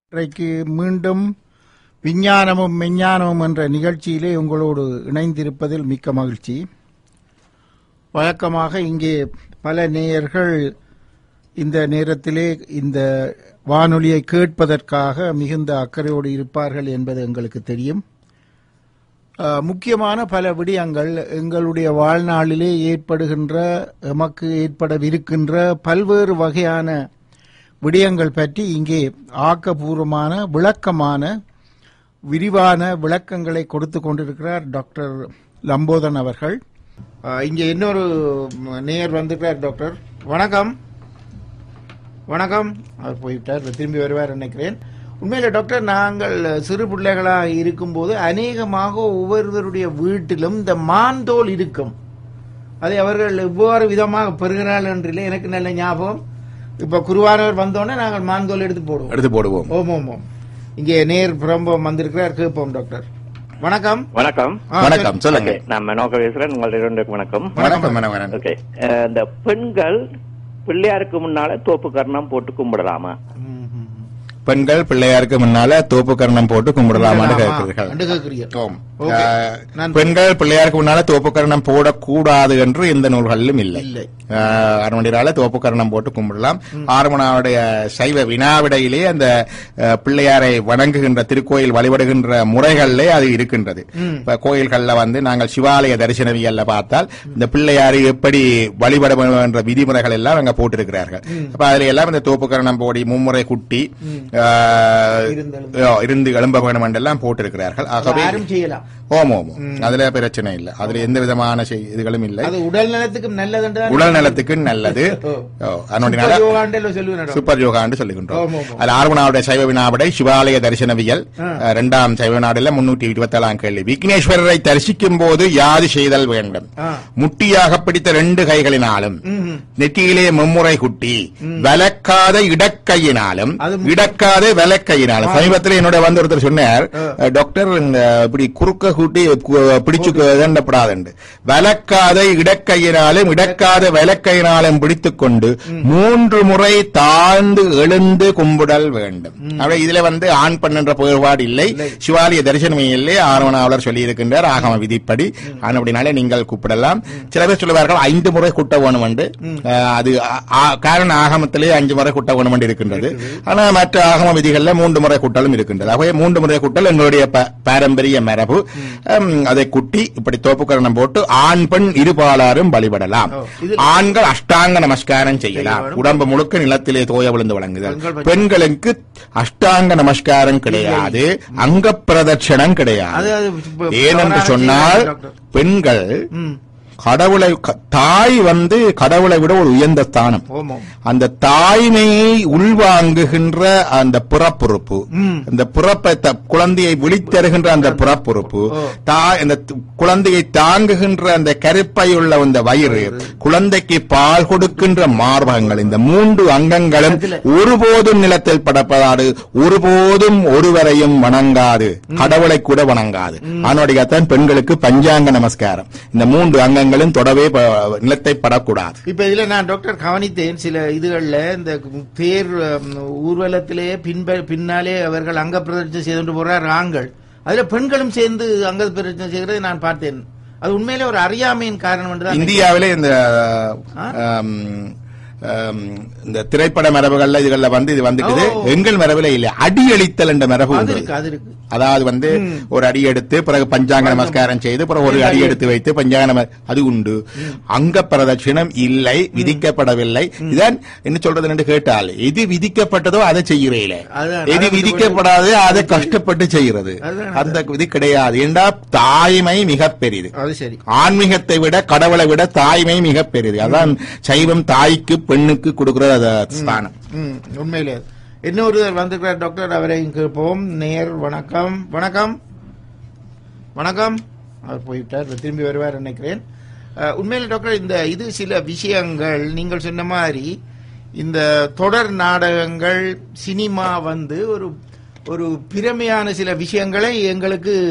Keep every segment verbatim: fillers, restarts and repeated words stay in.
இன்றைக்கு மீண்டும் விஞ்ஞானமும் மெஞ்ஞானமும் என்ற நிகழ்ச்சியிலே உங்களோடு இணைந்திருப்பதில் மிக்க மகிழ்ச்சி. வழக்கமாக இங்கே பல நேயர்கள் இந்த நேரத்திலே இந்த வானொலியை கேட்பதற்காக மிகுந்த அக்கறையோடு இருப்பார்கள் என்பது எங்களுக்கு தெரியும். முக்கியமான பல விடயங்கள் எங்களுடைய வாழ்நாளிலே ஏற்படுகின்ற எமக்கு ஏற்படவிருக்கின்ற பல்வேறு வகையான விடயங்கள் பற்றி இங்கே ஆக்கப்பூர்வமான விளக்கமான விரிவான விளக்கங்களை கொடுத்து கொண்டிருக்கிறார் டாக்டர் லம்போதன் அவர்கள். இங்கே இன்னொரு நேயர் வந்திருக்கிறார். டாக்டர் வணக்கம். வணக்கம். அவர் போய்விட்டார், திரும்பி வருவார் நினைக்கிறேன். உண்மையில டாக்டர், நாங்கள் சிறு பிள்ளைகளாக இருக்கும்போது அநேகமாக ஒவ்வொருவருடைய வீட்டிலும் இந்த மாந்தோல் இருக்கும். அதை அவர்கள் எவ்வாறு விதமாக பெறுகிறார்கள் என்றில்லை எனக்கு நல்ல ஞாபகம். இப்ப குருவானவர் வந்தோடனே நாங்கள் மாந்தோல் எடுத்து போடுவோம் எடுத்து போடுவோம் ஓம் ஓம் ஓம். இங்கே நேர் புறம்பம் வந்திருக்கிறார், கேட்போம். டாக்டர் வணக்கம். வணக்கம். வணக்கம், சொல்லுங்க. நான் மனோக பேசுறேன். உங்களுடைய இரண்டு வணக்கம். வணக்கம். ஓகே, இந்த பெண்கள் பிள்ளையாருக்கு முன்னால தோப்பு கர்ணம் போட்டு கும்பிடலாமா? பெண்கள் பிள்ளையாருக்கு முன்னால தோப்பு கர்ணம் போட்டு கும்பிடலாமான்னு கேட்கிறீர்கள். பெண்கள் பிள்ளையாருக்கு முன்னால தோப்பு கர்ணம் போடக்கூடாது என்று எந்த நூல்களிலும் இல்லை. அரமணிரால தோப்பு கர்ணம் போட்டு கும்பிடலாம். ஆறுமனாவுடைய சைவ வினாவிடையிலே அந்த பிள்ளையாரை வணங்குகின்ற திருக்கோயில் வழிபடுகின்ற முறைகளிலே அது இருக்கின்றது. இப்ப கோயில்கள்ல வந்து நாங்கள் சிவாலய தரிசனவியல்ல பார்த்தால் இந்த பிள்ளையாரை எப்படி வழிபட வேண்டும் என்ற விதிமுறைகள் எல்லாம் அங்க போட்டிருக்கிறார்கள். அப்ப அதுல எல்லாம் இந்த தோப்பு கர்ணம் போடி மும்முறை குட்டி இருந்து எழும்ப வேணும் என்றெல்லாம் போட்டிருக்கிறார்கள். ஆகவே ஓம் ஓம் அதுல பிரச்சனை இல்லை, அதுல எந்த விதமான இதுகளும் இல்லை. உடல் நலத்துக்கும் நல்லது, உடல் நலத்துக்கு நல்லது. சூப்பர் யோகாண்டு சொல்லுகின்றோம். அது ஆர்வனாவுடைய சைவ வினாவிடை சிவாலய தரிசனவியல் இரண்டாம் சைவ வினாடில முன்னூற்றி இருபத்தி ஏழாம் கேள்வி. விக்னேஸ்வரரை தரிசிக்கும் போது யாது செய்தல் வேண்டும்? முட்டியாக பிடித்த ரெண்டு கைகளினாலும் நெற்றியிலே மும்முறை குட்டி வலக்காத இடக்கையினாலும் இடக்காத விலக்கையினாலும். சமீபத்தில் என்னோட வந்து ஒருத்தர் சொன்னார், டாக்டர் இப்படி குறுக்க கூட்டி பிடிச்சு தண்டப்படாது, வலக்காத இடக்கையினாலும் இடக்காத விலக்கையினாலும் பிடித்துக் கொண்டு மூன்று முறை தாழ்ந்து எழுந்து கும்பிடல் வேண்டும். அப்படி இதுல வந்து ஆண் பெண் என்ற வேறுபாடு இல்லை. சிவாலய தரிசனமே ஆர்வனாவலர் சொல்லி இருக்கின்றார் ஆகம விதிப்படி. அப்படினாலே நீங்கள் கூப்பிடலாம். சில பேர் சொல்லுவார்கள் ஐந்து முறை குட்ட வேணும் என்று. அது காரண ஆகமத்திலே அஞ்சு முறை குட்ட வேணும் என்று இருக்கின்றது. ஆனா மற்ற ஆகம விதிகள்ல மூன்று முறை கூட்டலும் இருக்கின்றது. ஆகவே மூன்று முறை கூட்டல் எங்களுடைய பாரம்பரிய மரபு. அதை குட்டி இப்படி தோப்புக்கரணம் போட்டு ஆண் பெண் இருபாலாரும் வழிபடலாம். ஆண்கள் அஷ்டாங்க நமஸ்காரம் செய்யலாம், உடம்பு முழுக்க நிலத்திலே தோய விழுந்து வழங்குதல். பெண்களுக்கு அஷ்டாங்க நமஸ்காரம் கிடையாது, அங்க பிரதட்சணம் கிடையாது. ஏனென்று சொன்னால் பெண்கள் கடவுளை தாய் வந்து கடவுளை விட ஒரு உயர்ந்த ஸ்தானம். அந்த தாய்மையை உள்வாங்குகின்ற அந்த புறப்பொறுப்பு, அந்த புறப்பை குழந்தையை விழித்தருகின்ற அந்த புறப்பொறுப்பு, அந்த குழந்தையை தாங்குகின்ற அந்த கருப்பையுள்ள அந்த வயிறு, குழந்தைக்கு பால் கொடுக்கின்ற மார்பகங்கள், இந்த மூன்று அங்கங்களும் ஒருபோதும் நிலத்தில் படப்படாது, ஒருபோதும் ஒருவரையும் வணங்காது, கடவுளை கூட வணங்காது. அதனுடையத்தான் பெண்களுக்கு பஞ்சாங்க நமஸ்காரம். இந்த மூன்று அங்கங்கள் தொடவே நிலத்தை படக்கூடாது. இப்ப இதுல நான் டாக்டர் கவனித்தேன், சில இதுகள்ல இந்த தேர் ஊர்வலத்திலே பின்னாலே அவர்கள் அங்க பிரதட்சணம் செய்து போறார் ஆண்கள், அதுல பெண்களும் சேர்ந்து அங்க பிரதட்சணம் செய்கிறதை நான் பார்த்தேன். அது உண்மையிலே ஒரு அறியாமையின் காரணம் என்றுதான். இந்தியாவிலே இந்த இந்த திரைப்பட மரபுகள்ல இதுகள்ல வந்து இது வந்துக்குது. எங்கள் மரபுல இல்ல, அடியளித்தல் என்ற மரபு உண்டு. அதாவது வந்து ஒரு அடி எடுத்து பிறகு பஞ்சாங்க நமஸ்காரம் செய்து பிறகு ஒரு அடி எடுத்து வைத்து பஞ்சாங்க அது உண்டு. அங்க பிரதட்சிணம் இல்லை, விதிக்கப்படவில்லை. இதான் என்ன சொல்றது என்று கேட்டால், எது விதிக்கப்பட்டதோ அதை செய்கிறேன், எது விதிக்கப்படாதோ அதை கஷ்டப்பட்டு செய்கிறது. அந்த இது கிடையாது. ஏண்டா தாய்மை மிக பெரிது. ஆன்மீகத்தை விட கடவுளை விட தாய்மை மிக பெரிது. அதான் சைவம் தாய்க்கு பெண்ணுக்கு கொடுக்கிற ஸ்தானம். உண்மையிலே இன்னொரு வந்திருக்கிறார் டாக்டர், அவரை கேட்போம். நேர் வணக்கம். வணக்கம். வணக்கம். அவர் போய்விட்டார், திரும்பி வருவார் நினைக்கிறேன். உண்மையில டாக்டர், இந்த இது சில விஷயங்கள் நீங்கள் சொன்ன மாதிரி இந்த தொடர் நாடகங்கள் சினிமா வந்து ஒரு ஒரு பிரமையான சில விஷயங்களை எங்களுக்கு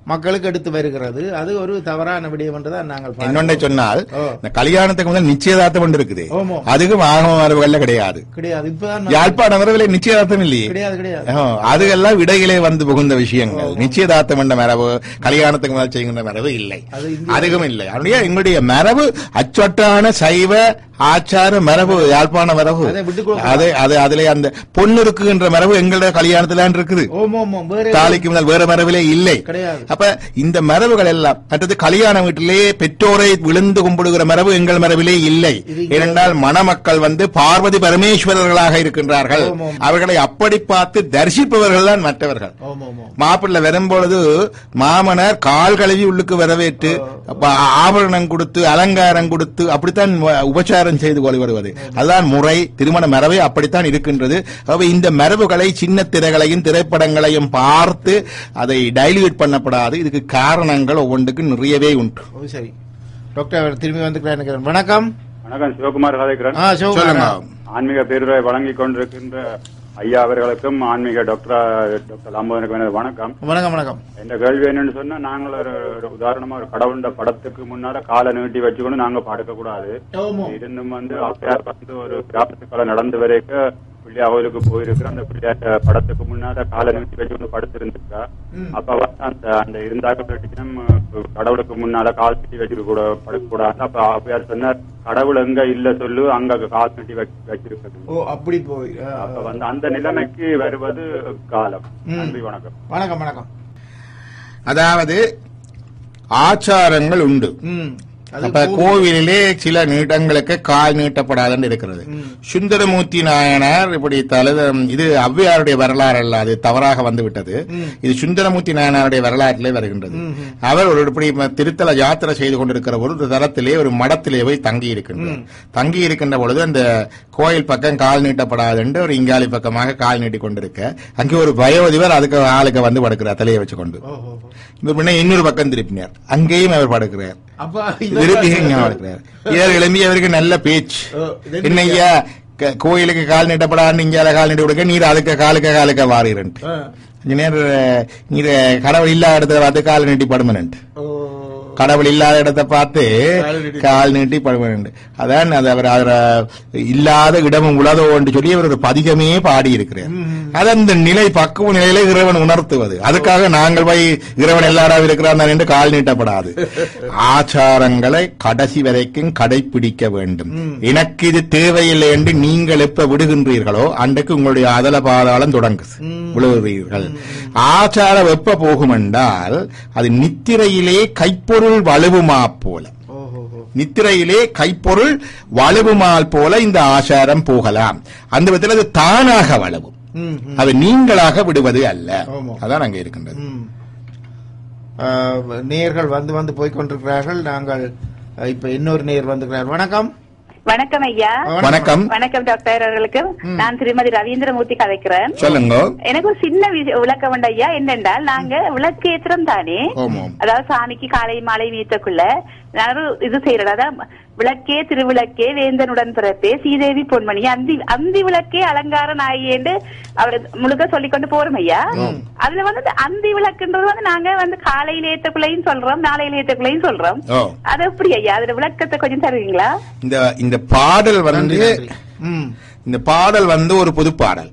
மக்களுக்கு எடுத்து வருகிறது. அது ஒரு தவறான விடயம் என்றுதான் நாங்கள் இன்னொன்றை சொன்னால் இந்த கல்யாணத்துக்கு முதல் நிச்சயதார்த்தம் ஒன்று இருக்குது, அதுக்கும் ஆகம மரபுகள்ல கிடையாது கிடையாது. இப்பதான் யாழ்ப்பாண மரபுல நிச்சயதார்த்தம் இல்லையே, கிடையாது கிடையாது. அதுகெல்லாம் இடையிலே வந்து புகுந்த விஷயங்கள். நிச்சயதார்த்தம் என்ற மரபு, கல்யாணத்துக்கு முதல் செய்கின்ற மரபு இல்லை, அதுவும் இல்லை. அப்படியே எங்களுடைய மரபு அச்சொட்டான சைவ ஆச்சார மரபு, யாழ்ப்பாண மரபு. அது அது அதுல அந்த பொண்ணு இருக்குன்ற மரபு எங்களுடைய கல்யாணத்துல இருக்குது, தாலிக்கு முதல் வேற மரபிலே இல்லை. அப்ப இந்த மரபுகள் எல்லாம் மற்றது கல்யாண வீட்டிலே பெற்றோரை விழுந்து கும்பிடுகிற மரபு எங்கள் மரபிலே இல்லை. ஏனென்றால் மணமக்கள் வந்து பார்வதி பரமேஸ்வரர்களாக இருக்கின்றார்கள், அவர்களை அப்படி பார்த்து தரிசிப்பவர்கள் தான் மற்றவர்கள். மாப்பிள்ளை வரும்பொழுது மாமனார் கால் கழுவி உள்ளுக்கு வரவேற்று ஆபரணம் கொடுத்து அலங்காரம் கொடுத்து அப்படித்தான் உபச்சாரம் செய்து கொண்டு வருவது. அதுதான் முறை, திருமண மரபே அப்படித்தான் இருக்கின்றது. இந்த மரபுகளை சின்ன திரைகளையும் திரைப்படங்களையும் பார்த்து அதை டைல்யூட் பண்ணப்படாது. இதுக்கு காரணங்கள் ஒவ்வொன்றுக்கும் நிறையவே உண்டு. சரி டாக்டர் திரும்பி வந்துக்கிறேன். வணக்கம். வணக்கம், சிவகுமார் கதைக்கிறேன். ஆன்மீக பேருரை வழங்கிக் கொண்டிருக்கின்ற ஐயா அவர்களுக்கும் ஆன்மீக டாக்டர் டாக்டர் லாம்போதனுக்கும் எனது வணக்கம். வணக்கம் வணக்கம். என்ற கேள்வி என்னன்னு சொன்னா, நாங்கள் ஒரு உதாரணமா ஒரு கடவுண்ட படத்துக்கு முன்னால காலை நீட்டி வச்சுக்கொண்டு நாங்க படுக்க கூடாது. இருந்தும் வந்து அப்பயார் வந்து ஒரு கிராமத்துக்கால நடந்து வரைக்கும் பிள்ளையா கோயிலுக்கு போயிருக்கிற அந்த பிள்ளையாட்ட படத்துக்கு முன்னால காலை நீட்டி வச்சுக்கொண்டு படுத்திருந்துருக்கா. அப்ப வந்து அந்த அந்த இருந்தாக்க கடவுளுக்கு முன்னால கால் நீட்டி வச்சுக்க கூட படுக்க கூடாது. அப்ப அப்பயார் சொன்னார், கடவுள் எங்க இல்ல சொல்லு, அங்க கால் நீட்டி வச்சிருக்கிறது. அப்படி போய் அப்ப வந்து அந்த நிலைமைக்கு வருவது காலம். நன்றி, வணக்கம். வணக்கம் வணக்கம். அதாவது ஆச்சாரங்கள் உண்டு. அப்ப கோவிலிலே சில நீட்டங்களுக்கு கால் நீட்டப்படாதுன்னு இருக்கிறது. சுந்தரமூர்த்தி நாயனார் இப்படி தலை இது ஔவையாருடைய வரலாறு அல்ல, அது தவறாக வந்து விட்டது. இது சுந்தரமூர்த்தி நாயனாருடைய வரலாற்றிலே வருகின்றது. அவர் ஒரு இப்படி திருத்தல யாத்திரை செய்து கொண்டிருக்கிற ஒரு தளத்திலே ஒரு மடத்திலே போய் தங்கி இருக்கின்றார். தங்கி இருக்கின்ற பொழுது அந்த கோயில் பக்கம் கால் நீட்டப்படாது என்று ஒரு இங்காலி பக்கமாக கால் நீட்டி கொண்டிருக்க, அங்கே ஒரு வயோதிபர் அதுக்கு ஆளுக்கு வந்து படுக்கிறார் தலையை வச்சு கொண்டு. இன்னொரு பக்கம் திருப்பினார், அங்கேயும் அவர் படுக்கிறார். எழும்பி அவருக்கு நல்ல பேச்சு, என்னையா கோயிலுக்கு கால் நீட்டப்படாது, இங்கால கால் நீட்டி கொடுக்க, நீர் அதுக்கு காலுக்க காலுக்க வாரிரன் நீர் கடவுள் இல்லாத இடத்துல பார்த்து கால் நீட்டி படுமனன்ட், கடவுள் இல்லாத இடத்தை பார்த்து கால் நீட்டி படுமனன்ட். அதான் அது அவர் இல்லாத இடமும் உலதோ என்று சொல்லி அவர் ஒரு பதிகமே பாடி இருக்கிறார். அது அந்த நிலை பக்குவ நிலையில இறைவன் உணர்த்துவது. அதுக்காக நாங்கள் போய் இறைவன் எல்லாரும் இருக்கிறார் என்று கால் நீட்டப்படாது. ஆச்சாரங்களை கடைசி வரைக்கும் கடைபிடிக்க வேண்டும். எனக்கு இது தேவையில்லை என்று நீங்கள் எப்ப விடுகின்றீர்களோ அன்றைக்கு உங்களுடைய அதல பாதாளம் தொடங்குது, விழுகிறீர்கள். ஆச்சாரம் எப்ப போகும் என்றால் அது நித்திரையிலே கைப்பொருள் வலுவுமா போல, நித்திரையிலே கைப்பொருள் வலுவுமால் போல இந்த ஆச்சாரம் போகலாம். அந்த விதத்தில் அது தானாக வலுவும், அது நீங்களாக விடுவது அல்ல. அதான் அங்கே இருக்கின்றது. நேயர்கள் வந்து வந்து போய்கொண்டிருக்கிறார்கள். நாங்கள் இப்ப இன்னொரு நேயர் வந்துக்கிறார். வணக்கம். வணக்கம் ஐயா. வணக்கம். வணக்கம் டாக்டர் அவர்களுக்கு. நான் திருமதி ரவீந்திரமூர்த்தி கதைக்கிறேன். சொல்லுங்க. எனக்கு ஒரு சின்ன விளக்கம் உண்டு ஐயா. என்னென்றால் நாங்க விளக்கேற்றம் தானே, அதாவது சாமிக்கு காலை மாலை வீட்டக்குள்ள இது செய்யறது. அதாவது விளக்கே திருவிளக்கே வேந்தனுடன் பிறப்பே சீதேவி பொன்மணி அந்தி அந்தி விளக்கே அலங்கார நாயேன்னு அவர் முழுக்க சொல்லிக்கொண்டு போறோம் ஐயா. அதுல வந்து அந்தி விளக்குன்றது வந்து நாங்க வந்து காலையில ஏற்றக்குள்ளையும் சொல்றோம், நாளையில ஏற்றக்குள்ளையும் சொல்றோம். அது எப்படி ஐயா, அதுல விளக்கத்தை கொஞ்சம் தருவீங்களா? இந்த இந்த பாடல் வந்து இந்த பாடல் வந்து ஒரு பொது பாடல்.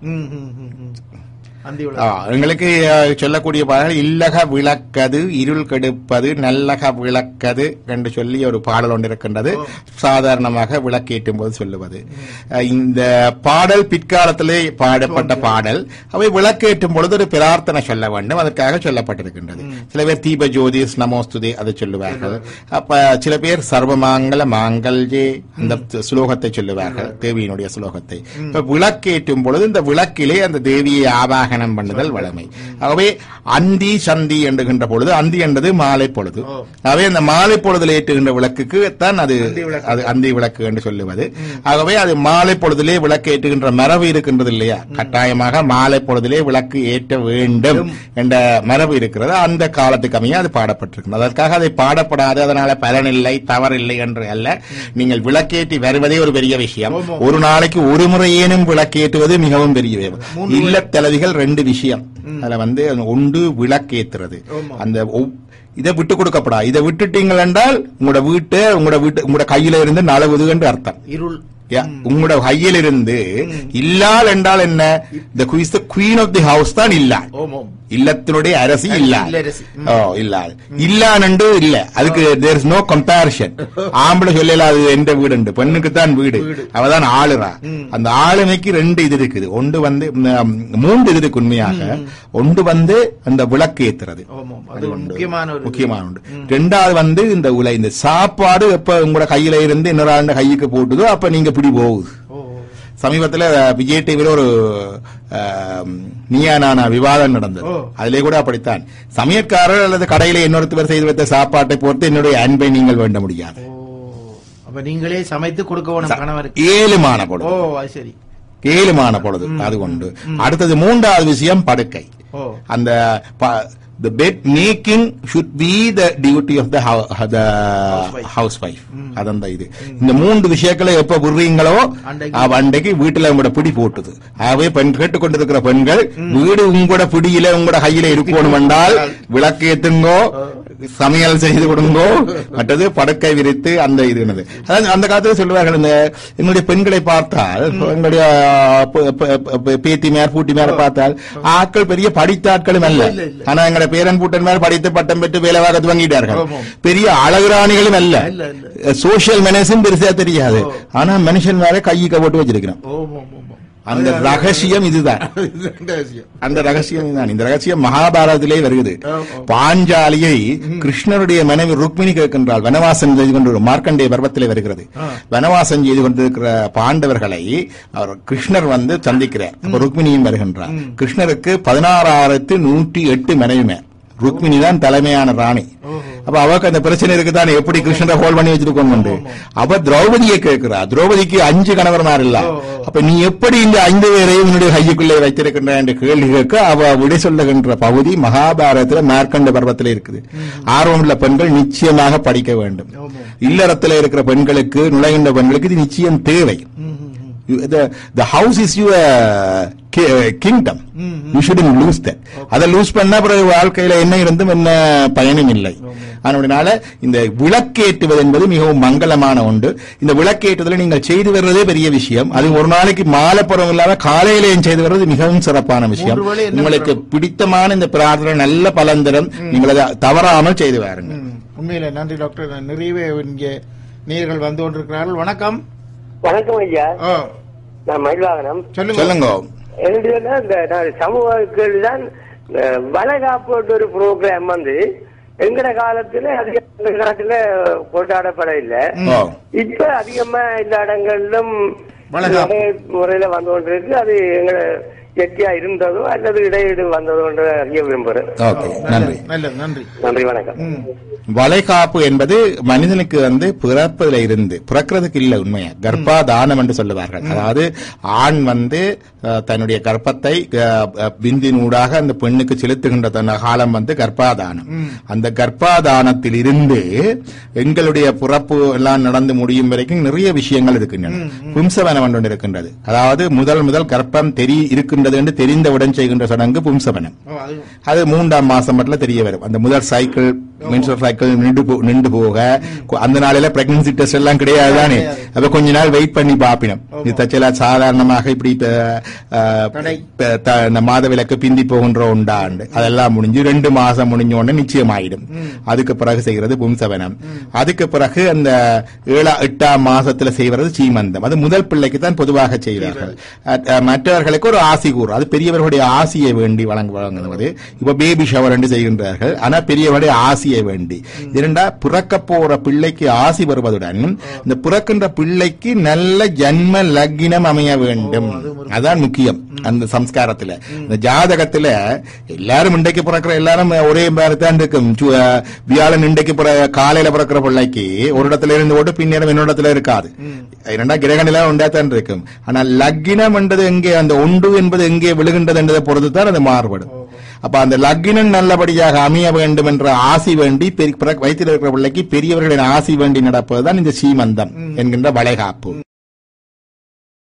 எங்களுக்கு சொல்லக்கூடிய பாடல் இல்லக விளக்கது இருள் கெடுப்பது நல்லக விளக்கது என்று சொல்லி ஒரு பாடல் ஒன்று இருக்கின்றது. சாதாரணமாக விளக்கேற்றும் போது சொல்லுவது. இந்த பாடல் பிற்காலத்திலே பாடப்பட்ட பாடல். அவை விளக்கேற்றும் பொழுது ஒரு பிரார்த்தனை சொல்ல வேண்டும், அதற்காக சொல்லப்பட்டிருக்கின்றது. சில பேர் தீப ஜோதி நமோஸ்துதே அதை சொல்லுவார்கள். அப்ப சில பேர் சர்வமாங்கல மாங்கல்யே அந்த ஸ்லோகத்தை சொல்லுவார்கள், தேவியினுடைய ஸ்லோகத்தை. இப்ப விளக்கேற்றும் பொழுது இந்த விளக்கிலே அந்த தேவியை ஆவாக பண்ணுதல் வளமை. ஆகவே அந்தி சந்தி என்கின்ற பொழுது, அந்தி என்பது மாலை பொழுது. ஆகவே அந்த மாலை பொழுதில் ஏற்றுகின்ற விளக்குக்கு தான் அது அது அந்தி விளக்கு என்று சொல்லுவது. ஆகவே அது மாலை பொழுதிலே விளக்கு ஏற்றுகின்ற மரபு இருக்கின்றது இல்லையா? கட்டாயமாக மாலை பொழுதிலே விளக்கு ஏற்ற வேண்டும் என்ற மரபு இருக்கிறது. அந்த காலத்துக்கு அமைய அது பாடப்பட்டிருக்கிறது. அதற்காக அதை பாடப்படாது, அதனால பலனில்லை தவறில்லை என்று அல்ல. நீங்கள் விளக்கேற்றி வருவதே ஒரு பெரிய விஷயம். ஒரு நாளைக்கு ஒரு முறையேனும் விளக்கேற்றுவது மிகவும் பெரிய இல்லத்தலவிகள் ரெண்டு விஷயம். அதுல வந்து ஒன்று விளக்கேத்துறது. அந்த இதை விட்டு கொடுக்கப்படா. இதை விட்டுட்டீங்கள் என்றால் உங்களோட வீட்டு உங்களோட வீட்டு உங்களோட கையில இருந்து நலவுது என்று அர்த்தம். இருள் உங்களோட கையில் இருந்து இல்லால் என்றால் என்ன? the queen of the house தான் இல்லா. இல்லத்தினுடைய அரசி இல்லா. ஓ இல்லா இல்லான் என்று இல்ல. அதுக்கு there is no comparison. ஆம்பளை சொல்லல அது எந்த வீடு உண்டு, பெண்ணுக்கு தான் வீடு, அவதான் ஆளுறா. அந்த ஆளுமைக்கு ரெண்டு இது இருக்குது. ஒன்று வந்து மூன்று இது இருக்கு உண்மையாக. ஒன்று வந்து அந்த விளக்கு ஏத்துறது, முக்கியமான உண்டு. ரெண்டாவது வந்து இந்த உலை இந்த சாப்பாடு எப்ப உங்களோட கையில இருந்து இன்னொரு ஆண்டு கைக்கு போட்டுதோ அப்ப நீங்க பிடி போகுது. சமீபத்தில் விஜய் டிவில ஒரு நீயானா விவாதம் நடந்தது. அதிலே கூட அப்படித்தான். சமையற்காரர் அல்லது கடையில இன்னொருத்தவர் செய்து வைத்த சாப்பாட்டை பொறுத்து என்னுடைய அன்பை நீங்கள் வேண்ட முடியாது. நீங்களே சமைத்து கொடுக்க ஏழுமான பொழுது. சரி, ஏழுமான பொழுது அது கொண்டு. அடுத்தது மூன்றாவது விஷயம் படுக்கை. அந்த the bed making should be the duty of the the housewife. அதந்த இது இந்த மூன்று விஷயங்களை எப்ப விடுறீங்களோ அன்றைக்கு வீட்டுல உங்களோட பிடி போட்டுது. ஆகவே பெண் கேட்டுக்கொண்டிருக்கிற பெண்கள் வீடு உங்களோட பிடியில உங்களோட கையில இருக்கணும் என்றால் விளக்கேத்துங்கோ, சமையல் செய்து கொடுங்கோ, மற்றது படுக்கை விரித்து அந்த இது என்னது. அதாவது அந்த காலத்துல சொல்லுவார்கள், இந்த எங்களுடைய பெண்களை பார்த்தால் எங்களுடைய பேத்தி மேர் பூட்டி மேல பார்த்தால் ஆட்கள் பெரிய படித்த ஆட்களும் அல்ல. ஆனா எங்களுடைய பேரன் பூட்டன் மேல் படித்து பட்டம் பெற்று வேலை வாங்க துவங்கிட்டார்கள். பெரிய அழகுராணிகளும் அல்ல. சோசியல் மேனேஜும் பெருசா தெரியாது. ஆனா மனுஷன் மேல கையிக்க போட்டு வச்சிருக்கிறோம். அந்த ரகசியம் இதுதான். அந்த ரகசியம் இதுதான். இந்த ரகசியம் மகாபாரதத்திலே வருகிறது. பாஞ்சாலியை கிருஷ்ணருடைய மனைவி ருக்மிணி கேட்கின்றாள். வனவாசம் செய்து கொண்டு மார்க்கண்டேய பர்வத்திலே வருகிறது. வனவாசம் செய்து கொண்டிருக்கிற பாண்டவர்களை அவர் கிருஷ்ணர் வந்து சந்திக்கிறார். அப்ப ருக்மிணியும் வருகின்றார். கிருஷ்ணருக்கு பதினாறாயிரத்து நூற்றி எட்டு மனைவிமே. ருக்மிணி தான் தலைமையான ராணி. அப்ப அவருக்கு அந்த பிரச்சனை இருக்குதான், எப்படி கிருஷ்ணரை ஹோல் பண்ணி வச்சிருக்கோம். அவ திரௌபதியை கேட்கிறா. திரௌபதிக்கு அஞ்சு கணவர்மார் இல்ல. அப்ப நீ எப்படி இந்த ஐந்து பேரையும் உன்னுடைய கைக்குள்ளே வைத்திருக்கின்ற என்ற கேள்வி கேட்க அவ விடை சொல்லுகின்ற பகுதி மகாபாரதத்துல மார்க்கண்ட பர்வத்தில் இருக்குது. ஆர்வமுள்ள பெண்கள் நிச்சயமாக படிக்க வேண்டும். இல்லறத்துல இருக்கிற பெண்களுக்கு, நுழைகின்ற பெண்களுக்கு இது நிச்சயம் தேவை. The, the house is your kingdom. You shouldn't lose that. அதை லூஸ் பண்ணா பிறகு வாழ்க்கையில என்ன இருந்தும் என்ன பயனும் இல்லை. அதனால இந்த விளக்கேற்றுவது என்பது மிகவும் மங்களமான ஒன்று. இந்த விளக்கேற்றுதலை நீங்கள் செய்து வர்றதே பெரிய விஷயம். அது ஒரு நாளைக்கு மாலை புறம் இல்லாம காலையிலேயும் செய்து வர்றது மிகவும் சிறப்பான விஷயம். உங்களுக்கு பிடித்தமான இந்த பிரார்த்தனை நல்ல பலன் தரும். நீங்கள் அதை தவறாமல் செய்து வாருங்க. உண்மையில நன்றி டாக்டர். நிறைவே இங்கே நேயர்கள் வந்து கொண்டிருக்கிறார்கள். வணக்கம். வணக்கம் ஐயா, நான் மயில்வாகனம். சொல்லுங்க. இந்த சமூகங்கள் தான் வளகாப்பு ஒரு ப்ரோக்ராம் வந்து எங்கட காலத்துல அதிக காலத்துல கொண்டாடப்பட இல்லை. இப்ப அதிகமா எல்லா இடங்களிலும் முறையில வந்து கொண்டிருக்கு. அது எங்களை எட்டியா இருந்ததோ அல்லது இடையீடு வந்ததோ என்று அறிய விரும்புகிறேன். நன்றி. நன்றி. நன்றி, வணக்கம். வளைகாப்பு என்பது மனிதனுக்கு வந்து பிறப்பதில இருந்து பிறக்கிறதுக்கு இல்ல, உண்மையா கர்ப்பாதானம் என்று சொல்லுவார்கள். அதாவது ஆண் வந்து தன்னுடைய கர்ப்பத்தை விந்தினூடாக அந்த பெண்ணுக்கு செலுத்துகின்ற காலம் வந்து கர்ப்பாதானம். அந்த கர்ப்பாதானத்தில் இருந்து எங்களுடைய பிறப்பு எல்லாம் நடந்து முடியும் வரைக்கும் நிறைய விஷயங்கள் இருக்கின்றன. பும்சவனம் ஒன்று இருக்கின்றது. அதாவது முதல் முதல் கர்ப்பம் தெரி இருக்கின்றது என்று தெரிந்தவுடன் செய்கின்ற சடங்கு பும்சவனம். அது மூன்றாம் மாசம் மட்டும் தெரிய வரும். அந்த முதல் சைக்கிள் மென்சுரல் சைக்கிள் நின்று போக அந்த நாளில பிரெக்னன்சி டெஸ்ட் எல்லாம் கிடையாது தானே. அப்ப கொஞ்ச நாள் வெயிட் பண்ணி பாப்பினோம். இது சாதாரணமாக இப்படி மாதவிலக்கு பிந்தி போகின்ற உண்டாண்டு அதெல்லாம் முடிஞ்சு ரெண்டு மாசம் முடிஞ்ச உடனே நிச்சயம் ஆயிடும். அதுக்கு பிறகு செய்கிறது பும்சவனம். அதுக்கு பிறகு அந்த ஏழா எட்டாம் மாசத்துல செய்வது சீமந்தம். அது முதல் பிள்ளைக்கு தான் பொதுவாக செய்வார்கள். மற்றவர்களுக்கு ஒரு ஆசி கூறு, அது பெரியவர்களுடைய ஆசியை வேண்டி வழங்க வழங்குவது. இப்ப பேபி ஷவர் என்று செய்கின்றார்கள். ஆனா பெரியவருடைய ஆசியை வேண்டி. இரண்டா பிறக்க போற பிள்ளைக்கு ஆசி வருவதுடன் இந்த பிறக்கின்ற பிள்ளைக்கு நல்ல ஜன்ம லக்னம் அமைய வேண்டும். அதான் முக்கியம் அந்த சம்ஸ்காரத்துல. இந்த ஜாதகத்துல எல்லாரும் இன்றைக்கு பிறக்கிற எல்லாரும் ஒரே மாதிரி தான் இருக்கும். வியாழன் இன்றைக்கு காலையில பிறக்கிற பிள்ளைக்கு ஒரு இடத்துல இருந்து ஓட்டு பின்னேறம் இன்னொரு இடத்துல இருக்காது. இரண்டா கிரகணில உண்டாத்தான் இருக்கும். ஆனா லக்னம் என்றது எங்கே, அந்த ஒன்று என்பது எங்கே விழுகின்றது என்பதை பொறுத்து தான் அது மாறுபடும். அப்ப அந்த லக்னம் நல்லபடியாக அமைய வேண்டும் என்ற ஆசி வேண்டி வயிற்றில் இருக்கிற பிள்ளைக்கு பெரியவர்களின் ஆசி வேண்டி நடப்பதுதான் இந்த சீமந்தம் என்கின்ற வளைகாப்பு.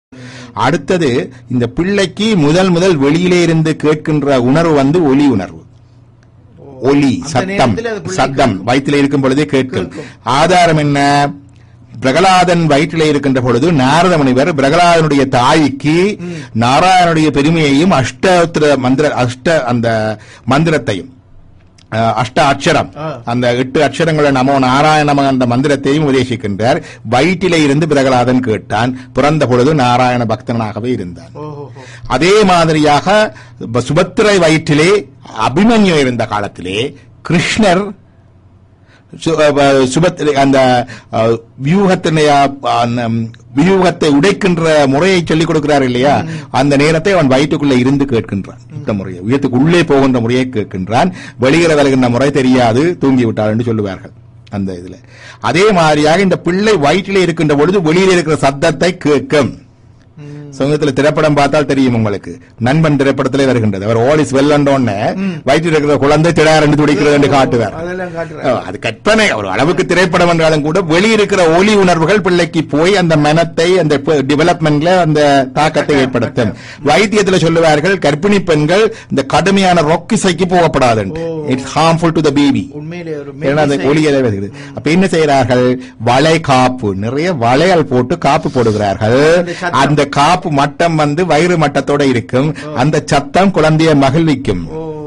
அடுத்தது இந்த பிள்ளைக்கு முதல் முதல் வெளியிலே இருந்து கேட்கின்ற உணர்வு வந்து ஒலி உணர்வு, ஒலி, சத்தம், சத்தம் வயிற்றிலே இருக்கும் பொழுதே கேட்கும். ஆதாரம் என்ன? பிரகலாதன் வயிற்றிலே இருக்கின்ற பொழுது நாரத முனிவர் பிரகலாதனுடைய தாய்க்கு நாராயணனுடைய பெருமையையும் அஷ்டோத்திர மந்திர அஷ்ட அந்த மந்திரத்தையும் அஷ்ட அக்ஷரம் அந்த எட்டு அக்ஷரங்களை நமோ நாராயணம அந்த மந்திரத்தையும் உபதேசிக்கின்றார். வயிற்றிலே இருந்து பிரகலாதன் கேட்டான். பிறந்த பொழுது நாராயண பக்தனாகவே இருந்தான். அதே மாதிரியாக சுபத்திரை வயிற்றிலே அபிமன்யு இருந்த காலத்திலே கிருஷ்ணர் சுபத்திரை அந்த வியூகத்தினை வியூகத்தை உடைக்கின்ற முறையை சொல்லிக் கொடுக்கிறார் இல்லையா, அந்த நேரத்தை அவன் வயிற்றுக்குள்ளே இருந்து கேட்கின்றான். இந்த முறையை உயரத்துக்கு உள்ளே போகின்ற முறையை கேட்கின்றான். வெளியில வருகின்ற முறை தெரியாது, தூங்கி விட்டாள் என்று சொல்லுவார்கள் அந்த இதுல. அதே மாதிரியாக இந்த பிள்ளை வயிற்றிலே இருக்கின்ற பொழுது வெளியில இருக்கிற சத்தத்தை கேட்கும். சமூகத்தில் திரைப்படம் பார்த்தால் தெரியும் உங்களுக்கு. நண்பன் திரைப்படத்திலே வருகின்றது. அவர் ஆல் இஸ் வெல் அண்டோன்னு வயிற்றில் இருக்கிற குழந்தை திடார் என்று துடிக்கிறது என்று காட்டுவார். அது கற்பனை, ஒரு அளவுக்கு திரைப்படம் என்றாலும் கூட வெளியிருக்கிற ஒலி உணர்வுகள் பிள்ளைக்கு போய் அந்த மனத்தை அந்த டெவலப்மெண்ட்ல அந்த தாக்கத்தை ஏற்படுத்தும். வைத்தியத்தில் சொல்லுவார்கள் கர்ப்பிணி பெண்கள் இந்த கடுமையான ரொக்கிசைக்கு போகப்படாது. It's harmful to the baby. அப்ப என்ன செய்யறார்கள்? வளை காப்பு, நிறைய வளையல் போட்டு காப்பு போடுகிறார்கள். அந்த காப்பு மட்டம் வந்து வயிறு மட்டத்தோட இருக்கும். அந்த சத்தம் குழந்தைய மகிழ்விக்கும்.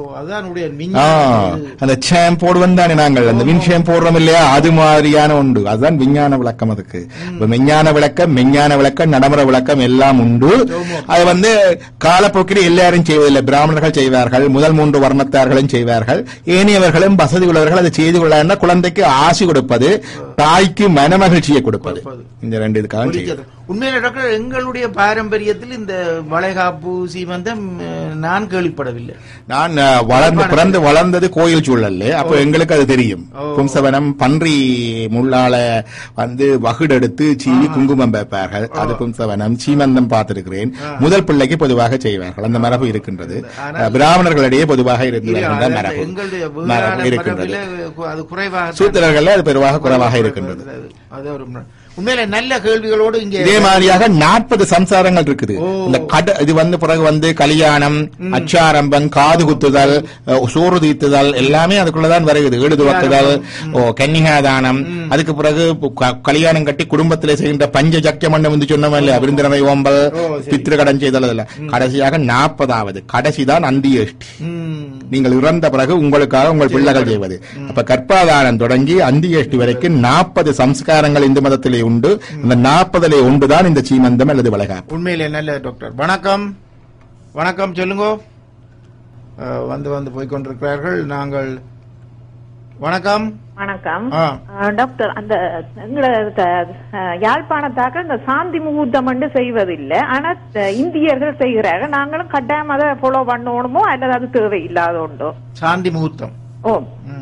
அந்த சேம் போடுவோம் தானே நாங்கள், அந்த மின்ஷேம் போடுறோம் இல்லையா, அது மாதிரியான உண்டு. அதுதான் விஞ்ஞான விளக்கம். அதுக்கு விஞ்ஞான விளக்கம், மெஞ்ஞான விளக்கம், நடைமுறை விளக்கம் எல்லாம் உண்டு. அது வந்து காலப்போக்கில் எல்லாரும் செய்வதில்லை. பிராமணர்கள் செய்வார்கள், முதல் மூன்று வர்ணத்தார்களும் செய்வார்கள், ஏனையவர்களும் வசதி உள்ளவர்கள் அதை செய்து கொள்ள குழந்தைக்கு ஆசி கொடுப்பது, தாய்க்கு மனமகிழ்ச்சியை கொடுப்பது, இந்த ரெண்டு இதுக்காக. உண்மையில டாக்டர், எங்களுடைய பாரம்பரியத்தில் இந்த வளைகாப்பு சீமந்தம் நான் கேள்விப்படவில்லை. நான் வளர்ந்து பிறந்து வளர்ந்தது கோயில் சூழல்ல. அப்ப எங்களுக்கு அது தெரியும். கும்சவனம் பன்றி முள்ளால வந்து வகுடெடுத்து சீவி குங்குமம் வைப்பார்கள். அது கும்சவனம். சீமந்தம் பார்த்திருக்கிறேன். முதல் பிள்ளைக்கு பொதுவாக செய்வார்கள். அந்த மரபு இருக்கின்றது. பிராமணர்களிடையே பொதுவாக இருக்கின்றது மரபு இருக்கின்றது. சூத்திரர்கள் அது பெருவாக குறைவாக இருக்கின்றது. உண்மையில நல்ல கேள்விகளோடு இங்கே இதே மாதிரியாக நாற்பது சம்சாரங்கள் இருக்குது. இந்த கட இது வந்து பிறகு வந்து கல்யாணம், அச்சாரம்பம், காது குத்துதல், சோறு தீர்த்துதல் எல்லாமே அதுக்குள்ளதான் வருகிறது. ஈடு துவக்குதல், கன்னிகாதானம், அதுக்கு பிறகு கல்யாணம் கட்டி குடும்பத்திலே செய்கின்ற பஞ்ச ஜக்கியம் வந்து சொன்னோம் இல்லையா, விருந்தினரை ஓம்பல், பித்திருக்கடன் செய்தல், கடைசியாக நாற்பதாவது கடைசிதான் அந்தியேஷ்டி. நீங்கள் இறந்த பிறகு உங்களுக்காக உங்கள் பிள்ளைகள் செய்வது. அப்ப கற்பாதானம் தொடங்கி அந்தியேஷ்டி வரைக்கும் நாற்பது சம்ஸ்காரங்கள் இந்து மதத்திலே உண்டு. இந்த நாற்பதிலே ஒன்றுதான் இந்த சீமந்தம் அல்லது வளைகாப்பு. உண்மையிலே நல்ல டாக்டர். வணக்கம். வணக்கம், சொல்லுங்க. வந்து வந்து போய்கொண்டிருக்கிறார்கள். நாங்கள் வணக்கம். வணக்கம் டாக்டர். அந்த யாழ்ப்பாணத்தாக இந்த சாந்தி முகூர்த்தம் செய்வதில்லை, ஆனா இந்தியர்கள் செய்கிறார்கள். நாங்களும் கட்டாயம் அதை ஃபாலோ பண்ணணுமோ அல்லது அது தேவையில்லாத உண்டோ? சாந்தி முகூர்த்தம். ஓ,